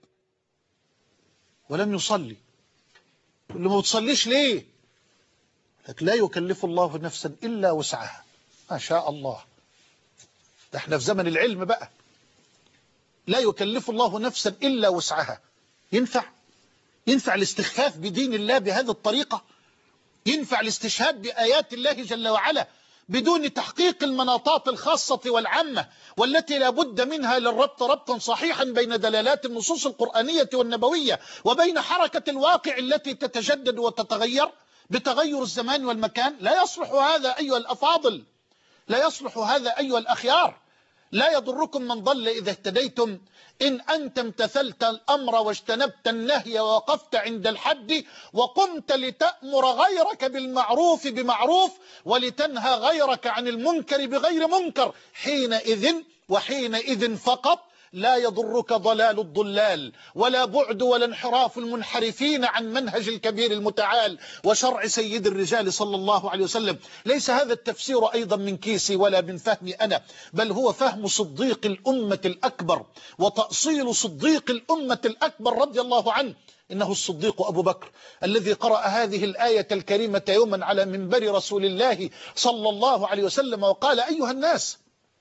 B: ولم يصلي. اللي ما بتصليش ليه؟ لك لا يكلف الله نفسا إلا وسعها. ما شاء الله، ده احنا في زمن العلم بقى. لا يكلف الله نفسا إلا وسعها. ينفع ينفع الاستخفاف بدين الله بهذه الطريقة؟ ينفع الاستشهاد بآيات الله جل وعلا بدون تحقيق المناطات الخاصة والعامة والتي لا بد منها للربط ربطا صحيحا بين دلالات النصوص القرآنية والنبوية وبين حركة الواقع التي تتجدد وتتغير بتغير الزمان والمكان؟ لا يصلح هذا أيها الأفاضل، لا يصلح هذا أيها الأخيار. لا يضركم من ضل إذا اهتديتم إن أنت امتثلت الأمر واجتنبت النهي ووقفت عند الحد وقمت لتأمر غيرك بالمعروف بمعروف ولتنهى غيرك عن المنكر بغير منكر. حينئذ وحينئذ فقط لا يضرك ضلال الضلال ولا بعد ولا انحراف المنحرفين عن منهج الكبير المتعال وشرع سيد الرجال صلى الله عليه وسلم. ليس هذا التفسير أيضا من كيسي ولا من فهمي أنا، بل هو فهم صديق الأمة الأكبر وتأصيل صديق الأمة الأكبر رضي الله عنه. إنه الصديق أبو بكر الذي قرأ هذه الآية الكريمة يوما على منبر رسول الله صلى الله عليه وسلم وقال أيها الناس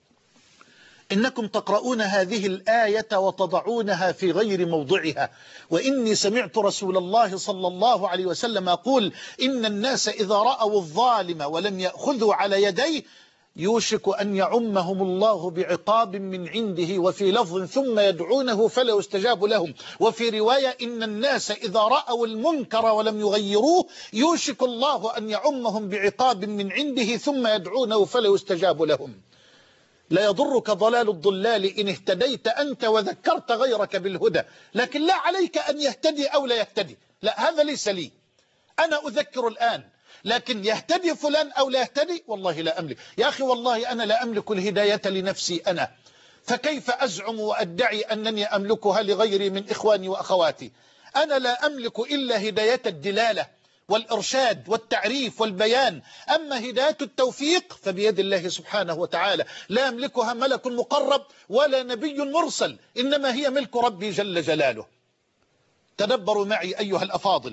B: إنكم تقرؤون هذه الآية وتضعونها في غير موضعها، وإني سمعت رسول الله صلى الله عليه وسلم يقول إن الناس إذا رأوا الظالم ولم يأخذوا على يديه يوشك أن يعمهم الله بعقاب من عنده، وفي لفظ ثم يدعونه فلا يستجاب لهم، وفي رواية إن الناس إذا رأوا المنكر ولم يغيروه يوشك الله أن يعمهم بعقاب من عنده ثم يدعونه فلا يستجاب لهم. لا يضرك ضلال الضلال إن اهتديت أنت وذكرت غيرك بالهدى، لكن لا عليك أن يهتدي أو لا يهتدي، لا هذا ليس لي، أنا أذكر الآن، لكن يهتدي فلان أو لا يهتدي والله لا أملك. يا أخي والله أنا لا أملك الهداية لنفسي أنا، فكيف أزعم وأدعي أنني أملكها لغيري من إخواني وأخواتي؟ أنا لا أملك إلا هداية الدلالة والإرشاد والتعريف والبيان، أما هداية التوفيق فبيد الله سبحانه وتعالى، لا يملكها ملك مقرب ولا نبي مرسل، إنما هي ملك ربي جل جلاله. تدبروا معي أيها الأفاضل،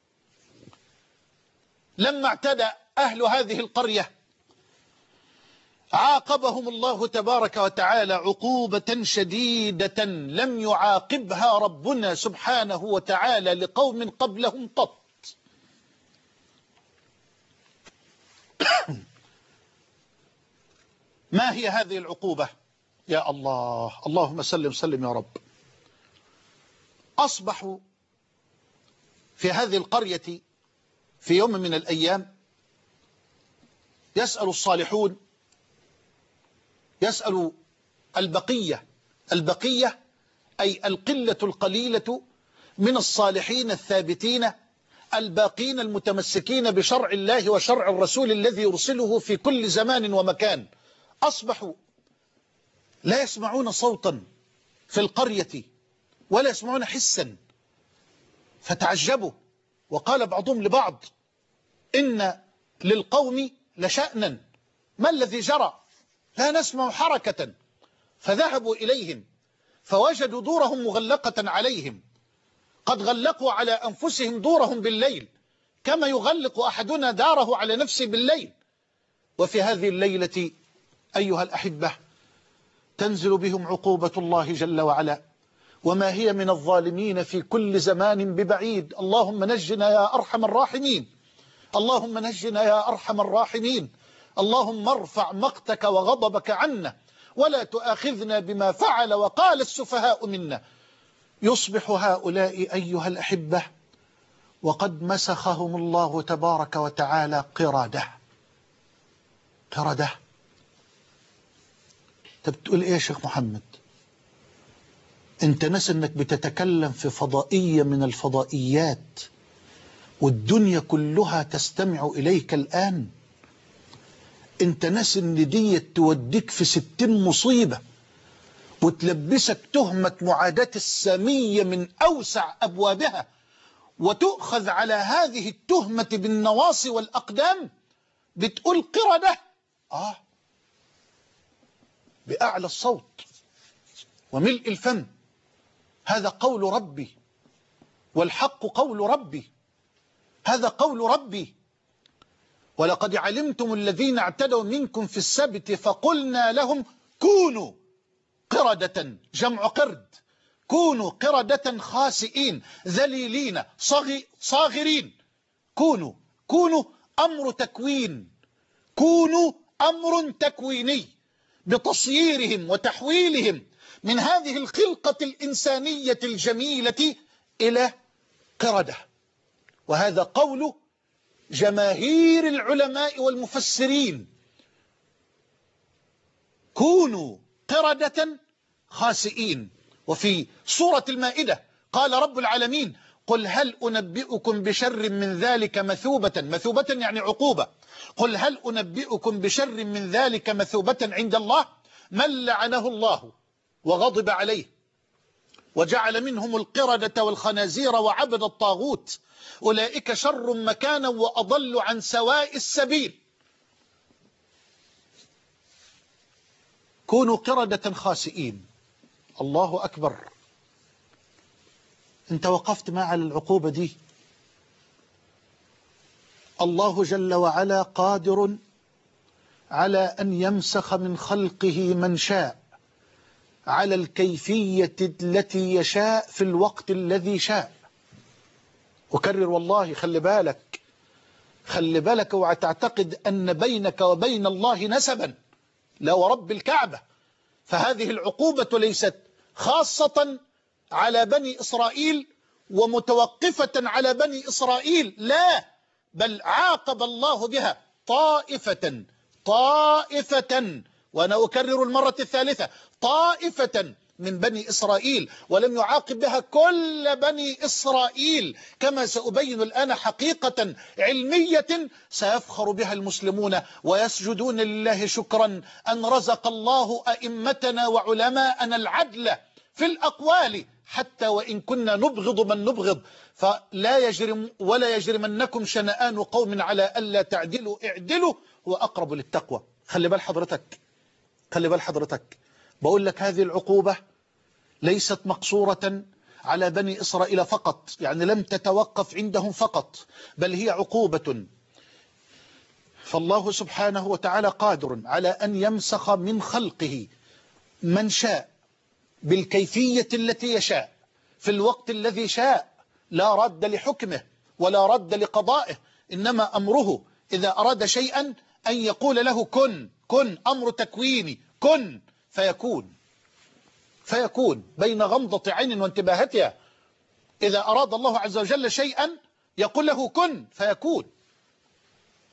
B: لما اعتدى أهل هذه القرية عاقبهم الله تبارك وتعالى عقوبة شديدة لم يعاقبها ربنا سبحانه وتعالى لقوم قبلهم قط. ما هي هذه العقوبة؟ يا الله، اللهم سلم سلم يا رب. أصبحوا في هذه القرية في يوم من الأيام يسأل الصالحون، يسأل البقية. البقية أي القلة القليلة من الصالحين الثابتين الباقين المتمسكين بشرع الله وشرع الرسول الذي يرسله في كل زمان ومكان، أصبحوا لا يسمعون صوتا في القرية ولا يسمعون حسا، فتعجبوا وقال بعضهم لبعض: إن للقوم لشأنا، ما الذي جرى؟ لا نسمع حركة. فذهبوا إليهم فوجدوا دورهم مغلقة عليهم، قد غلقوا على أنفسهم دورهم بالليل كما يغلق أحدنا داره على نفسه بالليل. وفي هذه الليلة أيها الأحبة تنزل بهم عقوبة الله جل وعلا، وما هي من الظالمين في كل زمان ببعيد. اللهم نجنا يا أرحم الراحمين، اللهم نجنا يا أرحم الراحمين، اللهم ارفع مقتك وغضبك عنا ولا تؤاخذنا بما فعل وقال السفهاء منا. يصبح هؤلاء أيها الأحبة وقد مسخهم الله تبارك وتعالى قردة. قردة. انت بتقول ايه يا شيخ محمد؟ انت ناس انك بتتكلم في فضائية من الفضائيات والدنيا كلها تستمع إليك الآن. انت ناس ان دي توديك في ستين مصيبة وتلبسك تهمة معاداة السامية من أوسع أبوابها، وتؤخذ على هذه التهمة بالنواصي والأقدام. بتقول قردة آه بأعلى الصوت وملء الفم. هذا قول ربي، والحق قول ربي، هذا قول ربي. ولقد علمتم الذين اعتدوا منكم في السبت فقلنا لهم كونوا قردة، جمع قرد، كونوا قردة خاسئين ذليلين صاغرين. كونوا كونوا أمر تكوين، كونوا أمر تكويني بتصييرهم وتحويلهم من هذه الخلقة الإنسانية الجميلة إلى قردة. وهذا قول جماهير العلماء والمفسرين، كونوا قردة خاسئين. وفي سورة المائدة قال رب العالمين: قل هل أنبئكم بشر من ذلك مثوبة، مثوبة يعني عقوبة، قل هل أنبئكم بشر من ذلك مثوبة عند الله من لعنه الله وغضب عليه وجعل منهم القردة والخنازير وعبد الطاغوت أولئك شر مكانا وأضل عن سواء السبيل. كونوا قردة خاسئين. الله أكبر. انت وقفت مع العقوبة دي. الله جل وعلا قادر على أن يمسخ من خلقه من شاء على الكيفية التي يشاء في الوقت الذي شاء. أكرر والله، خلي بالك خلي بالك وتعتقد أن بينك وبين الله نسبا، لا ورب الكعبة. فهذه العقوبة ليست خاصة على بني إسرائيل ومتوقفة على بني إسرائيل، لا، بل عاقب الله بها طائفة طائفة وأنا أكرر المرة الثالثة، طائفة من بني إسرائيل، ولم يعاقب بها كل بني إسرائيل كما سأبين الآن حقيقة علمية سيفخر بها المسلمون ويسجدون لله شكرا أن رزق الله أئمتنا وعلماءنا العدل في الأقوال حتى وإن كنا نبغض من نبغض. فلا يجرم ولا يجرمنكم شنآن قوم على ألا تعدلوا اعدلوا هو أقرب للتقوى. خلي بال حضرتك خلي بال حضرتك بقول لك هذه العقوبة ليست مقصورة على بني إسرائيل فقط، يعني لم تتوقف عندهم فقط، بل هي عقوبة. فالله سبحانه وتعالى قادر على أن يمسخ من خلقه من شاء بالكيفية التي يشاء في الوقت الذي شاء، لا رد لحكمه ولا رد لقضائه، إنما أمره إذا أراد شيئا أن يقول له كن. كن أمر تكويني، كن فيكون فيكون بين غمضة عين وانتباهتها. إذا أراد الله عز وجل شيئا يقول له كن فيكون.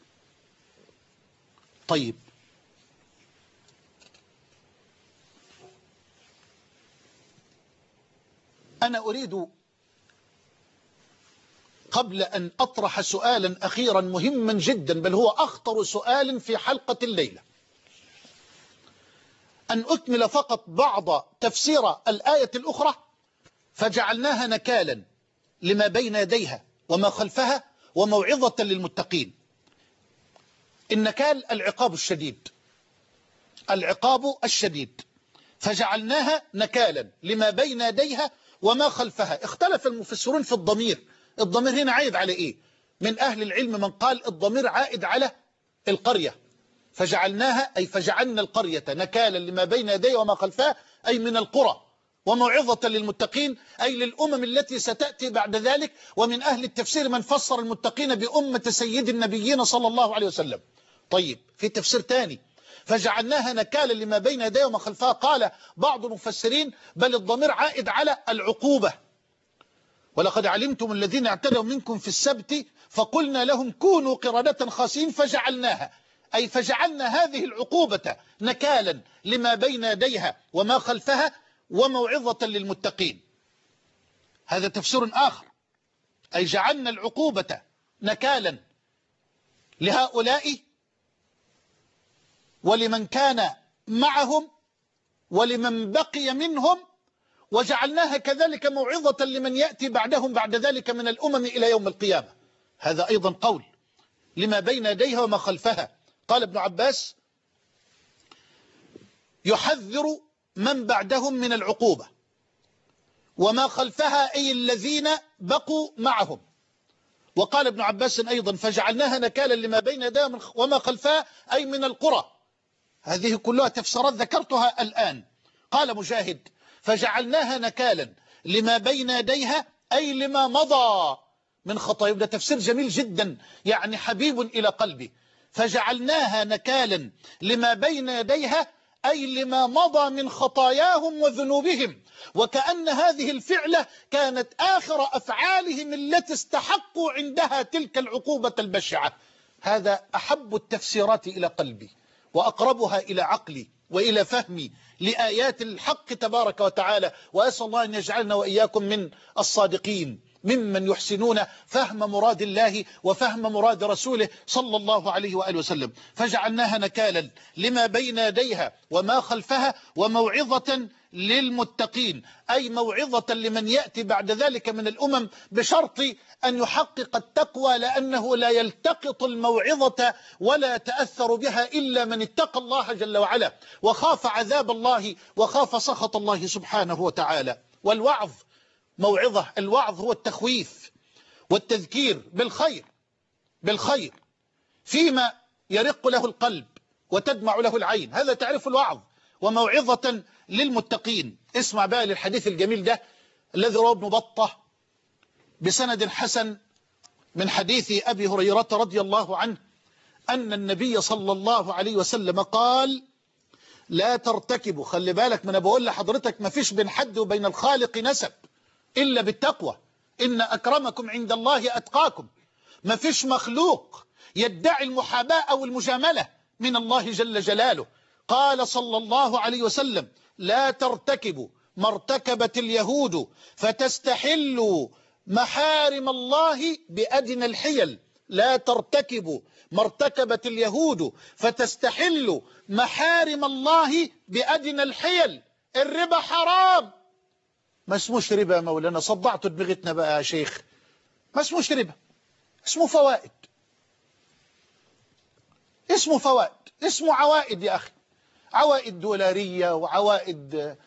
B: طيب، أنا أريد قبل أن أطرح سؤالا أخيرا مهما جدا، بل هو أخطر سؤال في حلقة الليلة، أن أكمل فقط بعض تفسير الآية الأخرى: فجعلناها نكالا لما بين يديها وما خلفها وموعظة للمتقين. النكال العقاب الشديد، العقاب الشديد. فجعلناها نكالا لما بين يديها وما خلفها. اختلف المفسرون في الضمير، الضمير هنا عائد على إيه؟ من أهل العلم من قال الضمير عائد على القرية، فجعلناها أي فجعلنا القرية نكالا لما بين يديها وما خلفها، أي من القرى، وموعظة للمتقين أي للأمم التي ستأتي بعد ذلك. ومن أهل التفسير من فسر المتقين بأمة سيد النبيين صلى الله عليه وسلم. طيب، في تفسير تاني: فجعلناها نكالا لما بين يديها وما خلفها، قال بعض المفسرين بل الضمير عائد على العقوبة. ولقد علمتم الذين اعتدوا منكم في السبت فقلنا لهم كونوا قردة خاسئين فجعلناها، أي فجعلنا هذه العقوبة نكالا لما بين يديها وما خلفها وموعظة للمتقين. هذا تفسير آخر، أي جعلنا العقوبة نكالا لهؤلاء ولمن كان معهم ولمن بقي منهم، وجعلناها كذلك موعظة لمن يأتي بعدهم بعد ذلك من الأمم إلى يوم القيامة. هذا أيضا قول لما بين يديها وما خلفها. قال ابن عباس: يحذر من بعدهم من العقوبة، وما خلفها أي الذين بقوا معهم. وقال ابن عباس أيضا: فجعلناها نكالا لما بين يديها وما خلفها أي من القرى. هذه كلها تفسيرات ذكرتها الآن. قال مجاهد: فجعلناها نكالا لما بين يديها أي لما مضى من خطايا. ده تفسير جميل جدا، يعني حبيب إلى قلبي. فجعلناها نكالا لما بين يديها أي لما مضى من خطاياهم وذنوبهم، وكأن هذه الفعلة كانت آخر أفعالهم التي استحقوا عندها تلك العقوبة البشعة. هذا أحب التفسيرات إلى قلبي وأقربها إلى عقلي وإلى فهمي لآيات الحق تبارك وتعالى. وأسأل الله أن يجعلنا وإياكم من الصادقين، ممن يحسنون فهم مراد الله وفهم مراد رسوله صلى الله عليه وآله وسلم. فجعلناها نكالا لما بين يديها وما خلفها وموعظة للمتقين، أي موعظة لمن يأتي بعد ذلك من الأمم، بشرط أن يحقق التقوى، لأنه لا يلتقط الموعظة ولا يتأثر بها إلا من اتقى الله جل وعلا وخاف عذاب الله وخاف سخط الله سبحانه وتعالى. والوعظ موعظة، الوعظ هو التخويف والتذكير بالخير بالخير فيما يرق له القلب وتدمع له العين، هذا تعرف الوعظ. وموعظة للمتقين. اسمع بقى للحديث الجميل ده الذي رواه ابن بطة بسند حسن من حديث أبي هريرة رضي الله عنه أن النبي صلى الله عليه وسلم قال: لا ترتكبوا، خلي بالك، ما انا بقول لحضرتك ما فيش بين حد وبين الخالق نسب إلا بالتقوى، إن أكرمكم عند الله أتقاكم. ما فيش مخلوق يدعي المحاباة أو المجاملة من الله جل جلاله. قال صلى الله عليه وسلم: لا ترتكبوا ما ارتكبت اليهود فتستحلوا محارم الله بأدنى الحيل. لا ترتكبوا ما ارتكبت اليهود فتستحلوا محارم الله بأدنى الحيل. الربا حرام. ما اسموش ربا يا مولانا، صدعتوا دماغتنا بقى يا شيخ. ما اسموش ربا، اسمه فوائد، اسمه فوائد، اسمه عوائد يا أخي، عوائد دولارية وعوائد.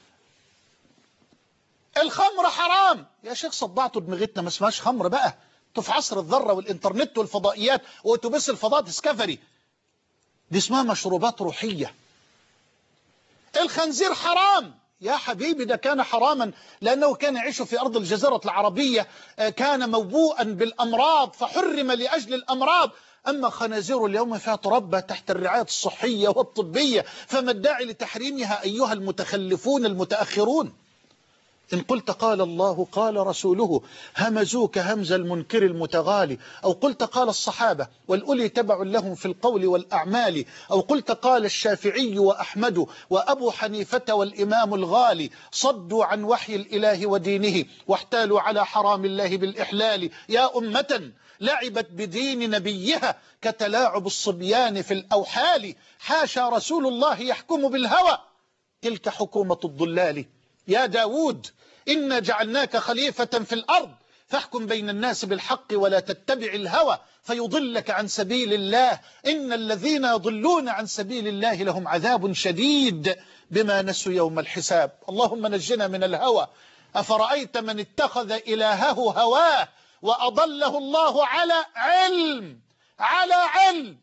B: الخمر حرام يا شيخ، صدعتوا دماغتنا، ما اسمهاش خمر بقى. انتوا في عصر الذرة والإنترنت والفضائيات وأتوبيس الفضاء ديسكفري، دي اسمها مشروبات روحية. الخنزير حرام يا حبيبي، ده كان حراما لأنه كان يعيش في أرض الجزيرة العربية، كان موبوءا بالأمراض فحرم لأجل الأمراض. أما خنازير اليوم فيها تربى تحت الرعاية الصحية والطبية، فما الداعي لتحريمها أيها المتخلفون المتأخرون؟ إن قلت قال الله قال رسوله همزوك همز المنكر المتغالي، أو قلت قال الصحابة والأولي تبع لهم في القول والأعمال، أو قلت قال الشافعي وأحمد وأبو حنيفة والإمام الغالي، صدوا عن وحي الإله ودينه واحتالوا على حرام الله بالإحلال. يا أمة لعبت بدين نبيها كتلاعب الصبيان في الأوحال، حاشا رسول الله يحكم بالهوى تلك حكومة الضلال. يا داود إنا جعلناك خليفة في الأرض فاحكم بين الناس بالحق ولا تتبع الهوى فيضلك عن سبيل الله، إن الذين يضلون عن سبيل الله لهم عذاب شديد بما نسوا يوم الحساب. اللهم نجنا من الهوى. أفرأيت من اتخذ إلهه هواه وأضله الله على علم، على علم،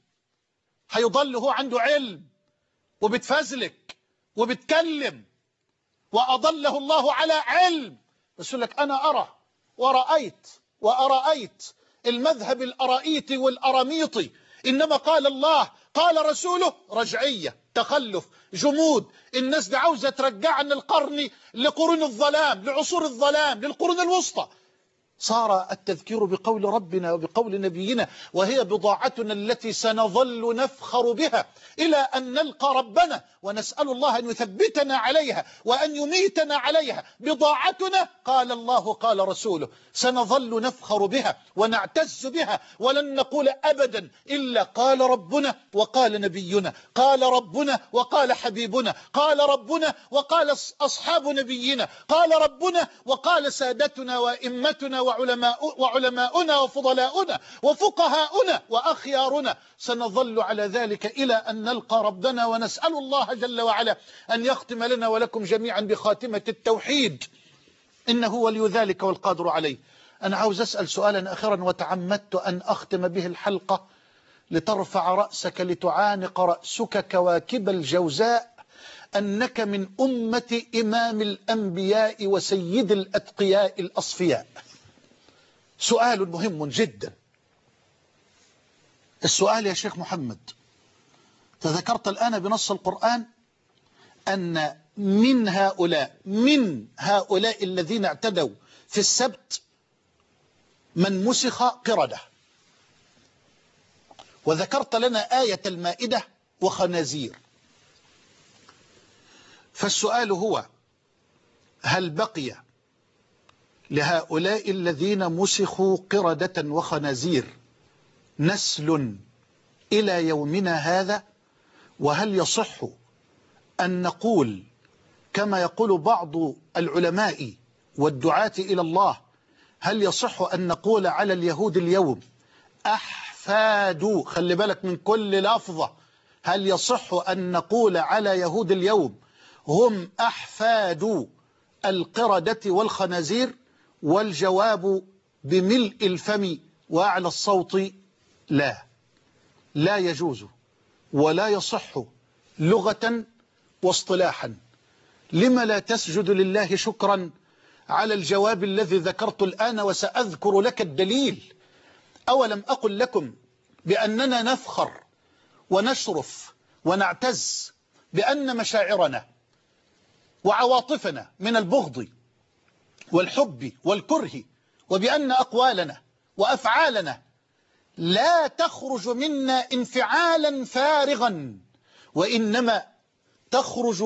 B: هيضله عنده علم وبتفزلك وبتكلم، وأضله الله على علم. بس يقول لك أنا أرى ورأيت وأرأيت، المذهب الأرائيتي والأراميطي، إنما قال الله قال رسوله رجعية، تخلف، جمود. الناس دي عاوزة ترجعنا القرن لقرون الظلام، لعصور الظلام، للقرون الوسطى. صار التذكير بقول ربنا وبقول نبينا وهي بضاعتنا التي سنظل نفخر بها إلى أن نلقى ربنا، ونسأل الله أن يثبتنا عليها وأن يميتنا عليها. بضاعتنا قال الله قال رسوله، سنظل نفخر بها ونعتز بها، ولن نقول أبدا إلا قال ربنا وقال نبينا، قال ربنا وقال حبيبنا، قال ربنا وقال أصحاب نبينا، قال ربنا وقال سادتنا وإمتنا وعلماء وعلماؤنا وفضلاؤنا وفقهاؤنا وأخيارنا. سنظل على ذلك إلى أن نلقى ربنا، ونسأل الله جل وعلا أن يختم لنا ولكم جميعا بخاتمة التوحيد، إنه ولي ذلك والقادر عليه. أنا عاوز أسأل سؤالا أخيرا وتعمدت أن أختم به الحلقة لترفع رأسك لتعانق رأسك كواكب الجوزاء، أنك من أمة إمام الأنبياء وسيد الأتقياء الأصفياء. سؤال مهم جدا. السؤال يا شيخ محمد، تذكرت الآن بنص القرآن أن من هؤلاء من هؤلاء الذين اعتدوا في السبت من مسخ قردة، وذكرت لنا آية المائدة وخنازير. فالسؤال هو: هل بقي لهؤلاء الذين مسخوا قردة وخنازير نسل إلى يومنا هذا؟ وهل يصح أن نقول كما يقول بعض العلماء والدعاة إلى الله، هل يصح أن نقول على اليهود اليوم أحفاد؟ خلي بالك من كل لفظة. هل يصح أن نقول على يهود اليوم هم أحفاد القردة والخنازير؟ والجواب بملء الفم وأعلى الصوت: لا، لا يجوز ولا يصح لغة واصطلاحا. لما لا تسجد لله شكرا على الجواب الذي ذكرت الآن، وسأذكر لك الدليل. أولم أقل لكم بأننا نفخر ونشرف ونعتز بأن مشاعرنا وعواطفنا من البغض والحب والكره، وبأن أقوالنا وأفعالنا لا تخرج منا انفعالا فارغا، وإنما تخرج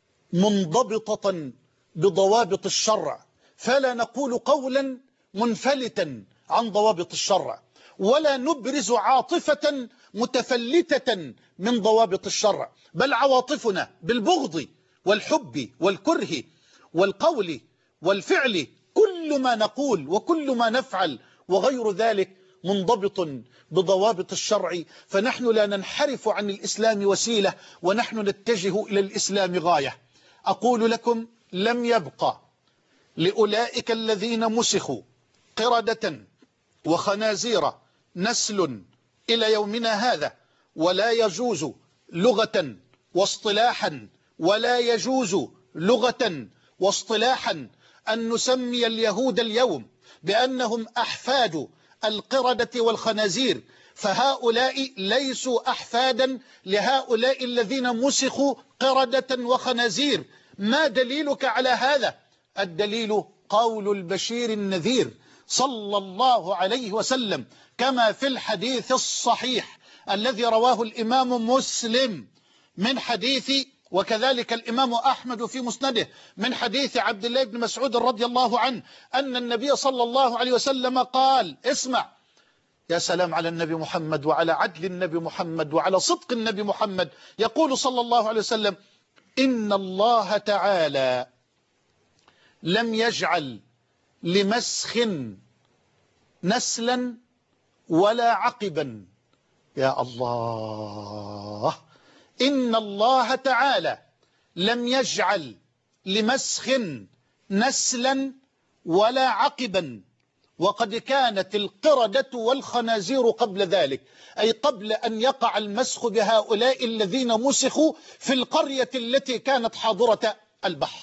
B: منضبطة بضوابط الشرع، فلا نقول قولا منفلتا عن ضوابط الشرع، ولا نبرز عاطفة متفلتة من ضوابط الشرع، بل عواطفنا بالبغض والحب والكره والقول والفعل، كل ما نقول وكل ما نفعل وغير ذلك منضبط بضوابط الشرع. فنحن لا ننحرف عن الإسلام وسيلة، ونحن نتجه إلى الإسلام غاية. أقول لكم: لم يبقى لأولئك الذين مسخوا قردة وخنازير نسل إلى يومنا هذا، ولا يجوز لغة واصطلاحا ولا يجوز لغة واصطلاحا أن نسمي اليهود اليوم بأنهم أحفاد القردة والخنازير، فهؤلاء ليسوا أحفادا لهؤلاء الذين مسخوا قردة وخنازير. ما دليلك على هذا؟ الدليل قول البشير النذير صلى الله عليه وسلم كما في الحديث الصحيح الذي رواه الإمام مسلم من حديث، وكذلك الإمام أحمد في مسنده من حديث عبد الله بن مسعود رضي الله عنه أن النبي صلى الله عليه وسلم قال: اسمع، يا سلام على النبي محمد وعلى عدل النبي محمد وعلى صدق النبي محمد. يقول صلى الله عليه وسلم: إن الله تعالى لم يجعل لمسخ نسلا ولا عقبا. يا الله، إن الله تعالى لم يجعل لمسخ نسلا ولا عقبا، وقد كانت القردة والخنازير قبل ذلك، أي قبل أن يقع المسخ بهؤلاء الذين مسخوا في القرية التي كانت حاضرة البحر.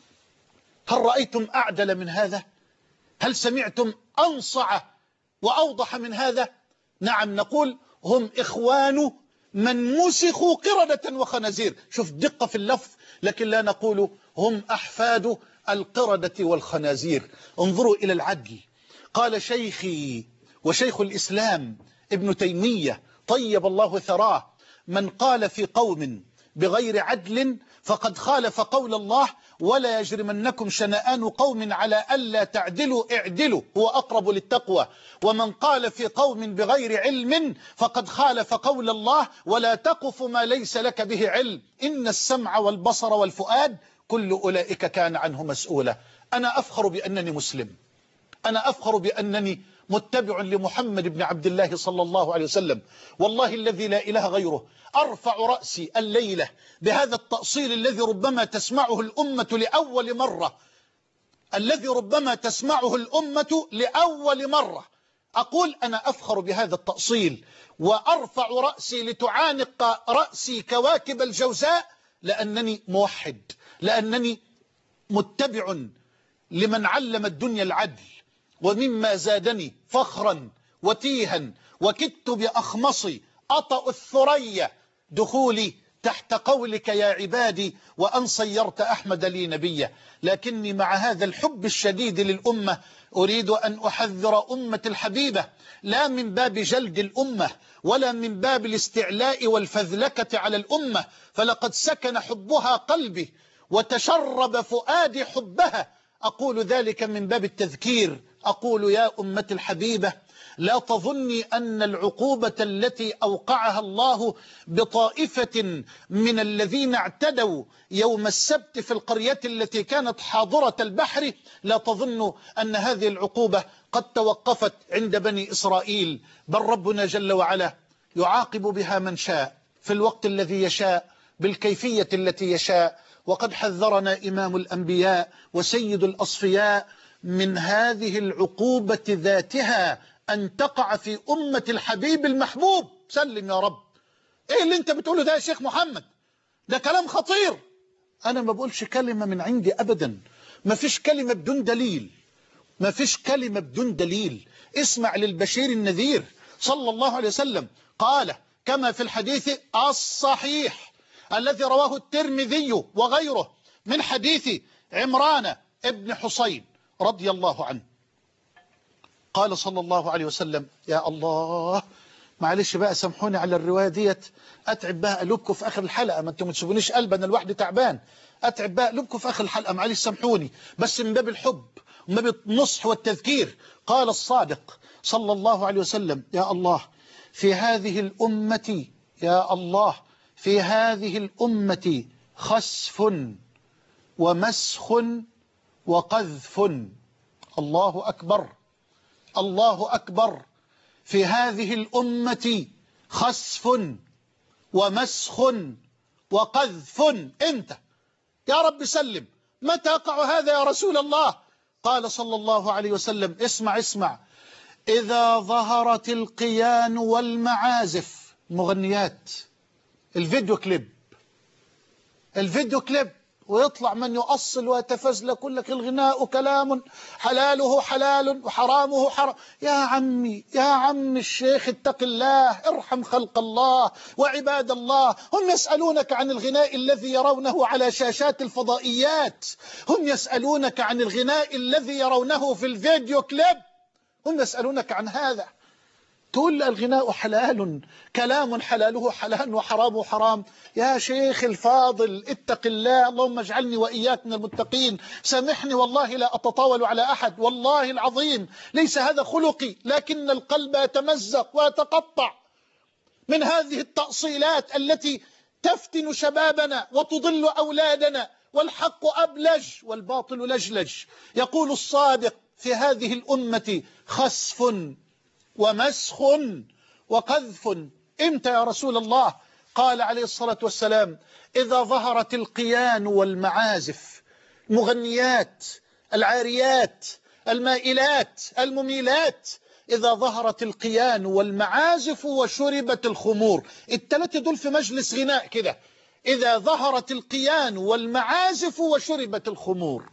B: هل رأيتم أعدل من هذا؟ هل سمعتم أنصع وأوضح من هذا؟ نعم، نقول هم إخوان من مسخوا قردة وخنازير. شوف دقة في اللفظ، لكن لا نقول هم أحفاد القردة والخنازير. انظروا إلى العدل. قال شيخي وشيخ الإسلام ابن تيمية طيب الله ثراه: من قال في قوم بغير عدل فقد خالف قول الله: ولا يجرمنكم شنآن قوم على ألا تعدلوا اعدلوا هو أقرب للتقوى. ومن قال في قوم بغير علم فقد خالف قول الله: ولا تقف ما ليس لك به علم إن السمع والبصر والفؤاد كل أولئك كان عنه مسؤولا. أنا أفخر بأنني مسلم، أنا أفخر بأنني متبع لمحمد بن عبد الله صلى الله عليه وسلم. والله الذي لا إله غيره أرفع رأسي الليلة بهذا التأصيل الذي ربما تسمعه الأمة لأول مرة، الذي ربما تسمعه الأمة لأول مرة. أقول أنا أفخر بهذا التأصيل وأرفع رأسي لتعانق رأسي كواكب الجوزاء، لأنني موحد، لأنني متبع لمن علم الدنيا العدل. ومما زادني فخرا وتيها وكدت بأخمصي أطأ الثريا دخولي تحت قولك يا عبادي وأن صيرت أحمد لي نبيا. لكني مع هذا الحب الشديد للأمة أريد أن أحذر أمة الحبيبة، لا من باب جلد الأمة ولا من باب الاستعلاء والفذلكة على الأمة، فلقد سكن حبها قلبي وتشرب فؤادي حبها. أقول ذلك من باب التذكير. أقول يا أمة الحبيبة، لا تظني أن العقوبة التي أوقعها الله بطائفة من الذين اعتدوا يوم السبت في القرية التي كانت حاضرة البحر، لا تظن أن هذه العقوبة قد توقفت عند بني إسرائيل، بل ربنا جل وعلا يعاقب بها من شاء في الوقت الذي يشاء بالكيفية التي يشاء. وقد حذرنا إمام الأنبياء وسيد الأصفياء من هذه العقوبة ذاتها أن تقع في أمة الحبيب المحبوب. سلم يا رب. إيه اللي أنت بتقوله ده يا شيخ محمد؟ ده كلام خطير. أنا ما بقولش كلمة من عندي أبدا، ما فيش كلمة بدون دليل، ما فيش كلمة بدون دليل. اسمع للبشير النذير صلى الله عليه وسلم قال كما في الحديث الصحيح الذي رواه الترمذي وغيره من حديث عمران ابن حسين رضي الله عنه، قال صلى الله عليه وسلم: يا الله، معلش بقى سامحوني على الرواية ديت، أتعب بقى قلوبكم في آخر الحلقة، ما أنتم ما تسيبونيش قلب، أنا لوحدي تعبان، أتعب بقى قلوبكم في آخر الحلقة، معلش سامحوني، بس من باب الحب ومن باب النصح والتذكير. قال الصادق صلى الله عليه وسلم: يا الله، في هذه الأمة، يا الله، في هذه الأمة خسف ومسخ وقذف. الله أكبر، الله أكبر. في هذه الأمة خسف ومسخ وقذف. أنت يا رب سلم، متى يقع هذا يا رسول الله؟ قال صلى الله عليه وسلم: اسمع اسمع، إذا ظهرت القيان والمعازف، مغنيات، الفيديو كليب، الفيديو كليب ويطلع من يؤصل ويتفزلك يقول لك الغناء كلام حلاله حلال وحرامه حرام. يا عمي يا عم الشيخ اتق الله، ارحم خلق الله وعباد الله. هم يسألونك عن الغناء الذي يرونه على شاشات الفضائيات، هم يسألونك عن الغناء الذي يرونه في الفيديو كليب، هم يسألونك عن هذا. تقول الغناء حلال، كلام حلاله حلال وحرامه حرام. يا شيخ الفاضل اتق الله، اللهم اجعلني وإياك من المتقين. سامحني والله لا أتطاول على أحد، والله العظيم ليس هذا خلقي، لكن القلب يتمزق ويتقطع من هذه التأصيلات التي تفتن شبابنا وتضل أولادنا، والحق أبلج والباطل لجلج. يقول الصادق في هذه الأمة خسف ومسخ وقذف. امتى يا رسول الله؟ قال عليه الصلاة والسلام إذا ظهرت القيان والمعازف، المغنيات العاريات المائلات المميلات، إذا ظهرت القيان والمعازف وشربت الخمور. الثلاثة دول في مجلس غناء كده، إذا ظهرت القيان والمعازف وشربت الخمور.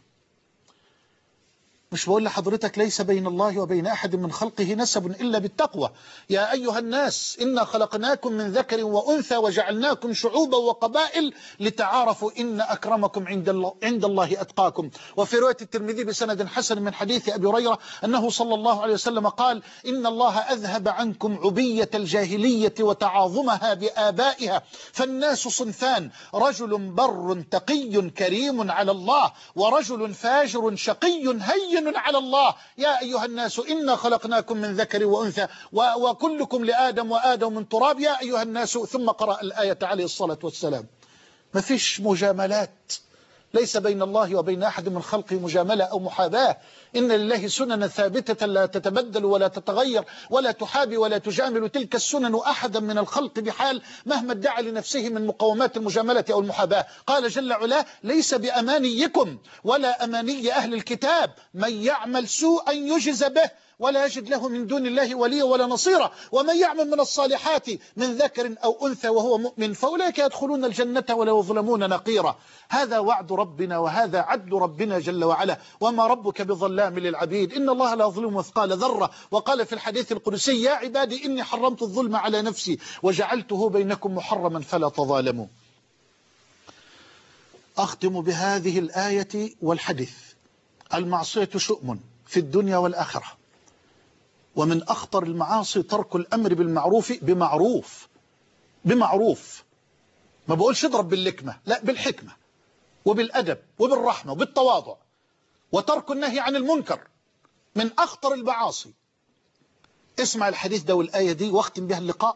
B: مش بقول لحضرتك ليس بين الله وبين أحد من خلقه نسب إلا بالتقوى. يا أيها الناس إنا خلقناكم من ذكر وأنثى وجعلناكم شعوبا وقبائل لتعارفوا إن أكرمكم عند الله, عند الله أتقاكم. وفي رواية الترمذي بسند حسن من حديث أبي هريرة أنه صلى الله عليه وسلم قال إن الله أذهب عنكم عبية الجاهلية وتعاظمها بآبائها، فالناس صنفان، رجل بر تقي كريم على الله، ورجل فاجر شقي هين على الله. يا أيها الناس إنا خلقناكم من ذكر وأنثى وكلكم لآدم وآدم من تراب يا أيها الناس. ثم قرأ الآية عليه الصلاة والسلام. ما فيش مجاملات، ليس بين الله وبين أحد من خلقه مجاملة أو محاباة. إن لله سننا ثابتة لا تتبدل ولا تتغير ولا تحابي ولا تجامل تلك السنن أحدا من الخلق بحال مهما ادعى لنفسه من مقومات المجاملة أو المحاباة. قال جل علاه ليس بأمانيكم ولا أماني أهل الكتاب من يعمل سوءا يجز به ولا يجد له من دون الله وليا ولا نصيرا ومن يعمل من الصالحات من ذكر أو أنثى وهو مؤمن فأولئك يدخلون الجنة ولا يظلمون نقيرا. هذا وعد ربنا وهذا عدل ربنا جل وعلا، وما ربك بظلام للعبيد، إن الله لا يظلم مثقال ذرة. وقال في الحديث القدسي يا عبادي إني حرمت الظلم على نفسي وجعلته بينكم محرما فلا تظالموا. أختم بهذه الآية والحديث. المعصية شؤم في الدنيا والآخرة، ومن أخطر المعاصي ترك الأمر بالمعروف بمعروف بمعروف. ما بقولش اضرب باللكمة، لا، بالحكمة وبالأدب وبالرحمة وبالتواضع. وترك النهي عن المنكر من أخطر المعاصي. اسمع الحديث ده والآية دي واختم بها اللقاء.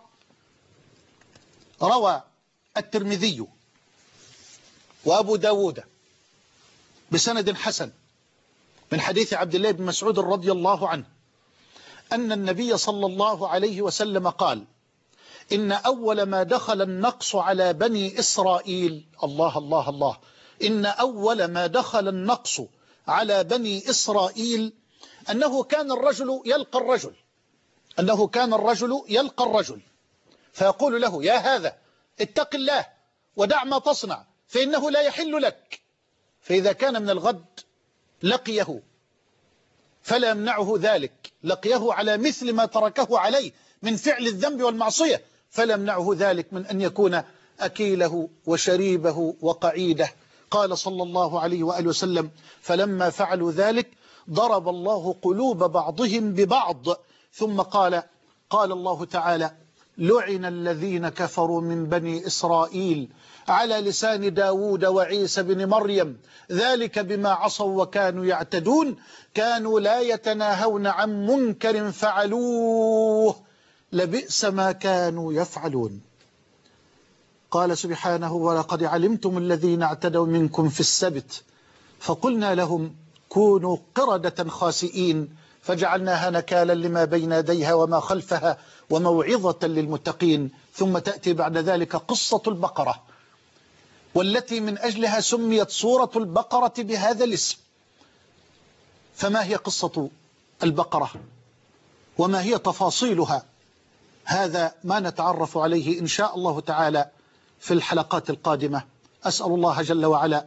B: روى الترمذي وأبو داود بسند حسن من حديث عبد الله بن مسعود رضي الله عنه أن النبي صلى الله عليه وسلم قال إن أول ما دخل النقص على بني إسرائيل، الله الله الله، إن أول ما دخل النقص على بني إسرائيل أنه كان الرجل يلقى الرجل أنه كان الرجل يلقى الرجل فيقول له يا هذا اتق الله ودع ما تصنع فإنه لا يحل لك. فإذا كان من الغد لقيه فلا يمنعه ذلك، لقيه على مثل ما تركه عليه من فعل الذنب والمعصية، فلا يمنعه ذلك من أن يكون أكيله وشريبه وقعيده. قال صلى الله عليه وآله وسلم فلما فعلوا ذلك ضرب الله قلوب بعضهم ببعض. ثم قال قال الله تعالى لعن الذين كفروا من بني إسرائيل على لسان داود وعيسى بن مريم ذلك بما عصوا وكانوا يعتدون كانوا لا يتناهون عن منكر فعلوه لبئس ما كانوا يفعلون. قال سبحانه ولقد علمتم الذين اعتدوا منكم في السبت فقلنا لهم كونوا قردة خاسئين فجعلناها نكالا لما بين يديها وما خلفها وموعظة للمتقين. ثم تأتي بعد ذلك قصة البقرة، والتي من أجلها سميت سورة البقرة بهذا الاسم. فما هي قصة البقرة وما هي تفاصيلها؟ هذا ما نتعرف عليه إن شاء الله تعالى في الحلقات القادمة. أسأل الله جل وعلا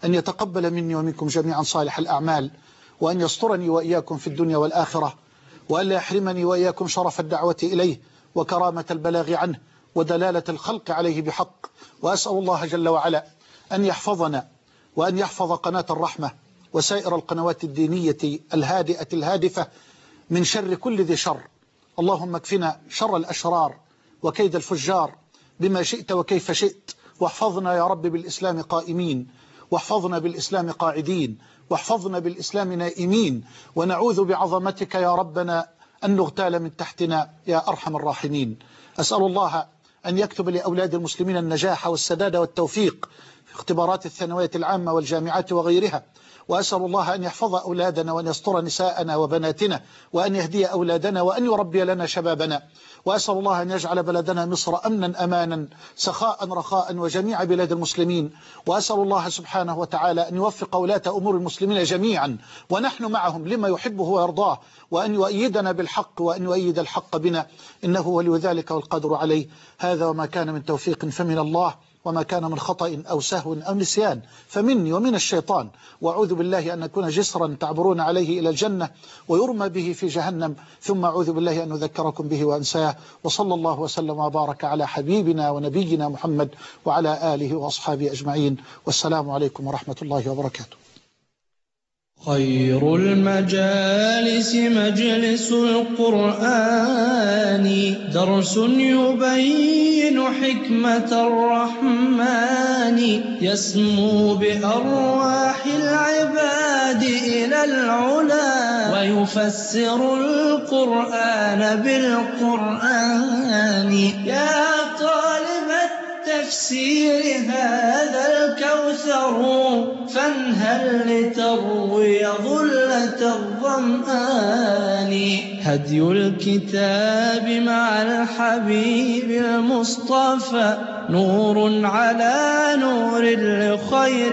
B: أن يتقبل مني ومنكم جميعا صالح الأعمال، وأن يسترني وإياكم في الدنيا والآخرة، وأن لا يحرمني وإياكم شرف الدعوة إليه وكرامة البلاغ عنه ودلالة الخلق عليه بحق. وأسأل الله جل وعلا أن يحفظنا وأن يحفظ قناة الرحمة وسائر القنوات الدينية الهادئة الهادفة من شر كل ذي شر. اللهم اكفنا شر الأشرار وكيد الفجار بما شئت وكيف شئت، واحفظنا يا رب بالإسلام قائمين، واحفظنا بالإسلام قاعدين، واحفظنا بالإسلام نائمين، ونعوذ بعظمتك يا ربنا أن نغتال من تحتنا يا أرحم الراحمين. أسأل الله أن يكتب لأولاد المسلمين النجاح والسداد والتوفيق في اختبارات الثانوية العامة والجامعات وغيرها، وأسأل الله أن يحفظ أولادنا وأن يستر نساءنا وبناتنا وأن يهدي أولادنا وأن يربي لنا شبابنا، وأسأل الله أن يجعل بلدنا مصر أمنا أمانا سخاء رخاء وجميع بلاد المسلمين، وأسأل الله سبحانه وتعالى أن يوفق ولاة أمور المسلمين جميعا ونحن معهم لما يحبه ويرضاه، وأن يؤيدنا بالحق وأن يؤيد الحق بنا، إنه ولي ذلك والقدر عليه. هذا وما كان من توفيق فمن الله، وما كان من خطأ أو سهو أو نسيان فمني ومن الشيطان، وأعوذ بالله أن نكون جسرا تعبرون عليه إلى الجنة ويرمى به في جهنم، ثم أعوذ بالله أن أذكركم به وأنساه. وصلى الله وسلم وبارك على حبيبنا ونبينا محمد وعلى آله وأصحابه أجمعين، والسلام عليكم ورحمة الله وبركاته.
A: خير المجالس مجلس القرآن، درس يبين حكمة الرحمن، يسمو بأرواح العباد إلى العلا، ويفسر القرآن بالقرآن. يا طالب التفسير هذا الكوثر، فانهل لتروي ظلة الظمآن. هدي الكتاب مع الحبيب المصطفى، نور على نور لخير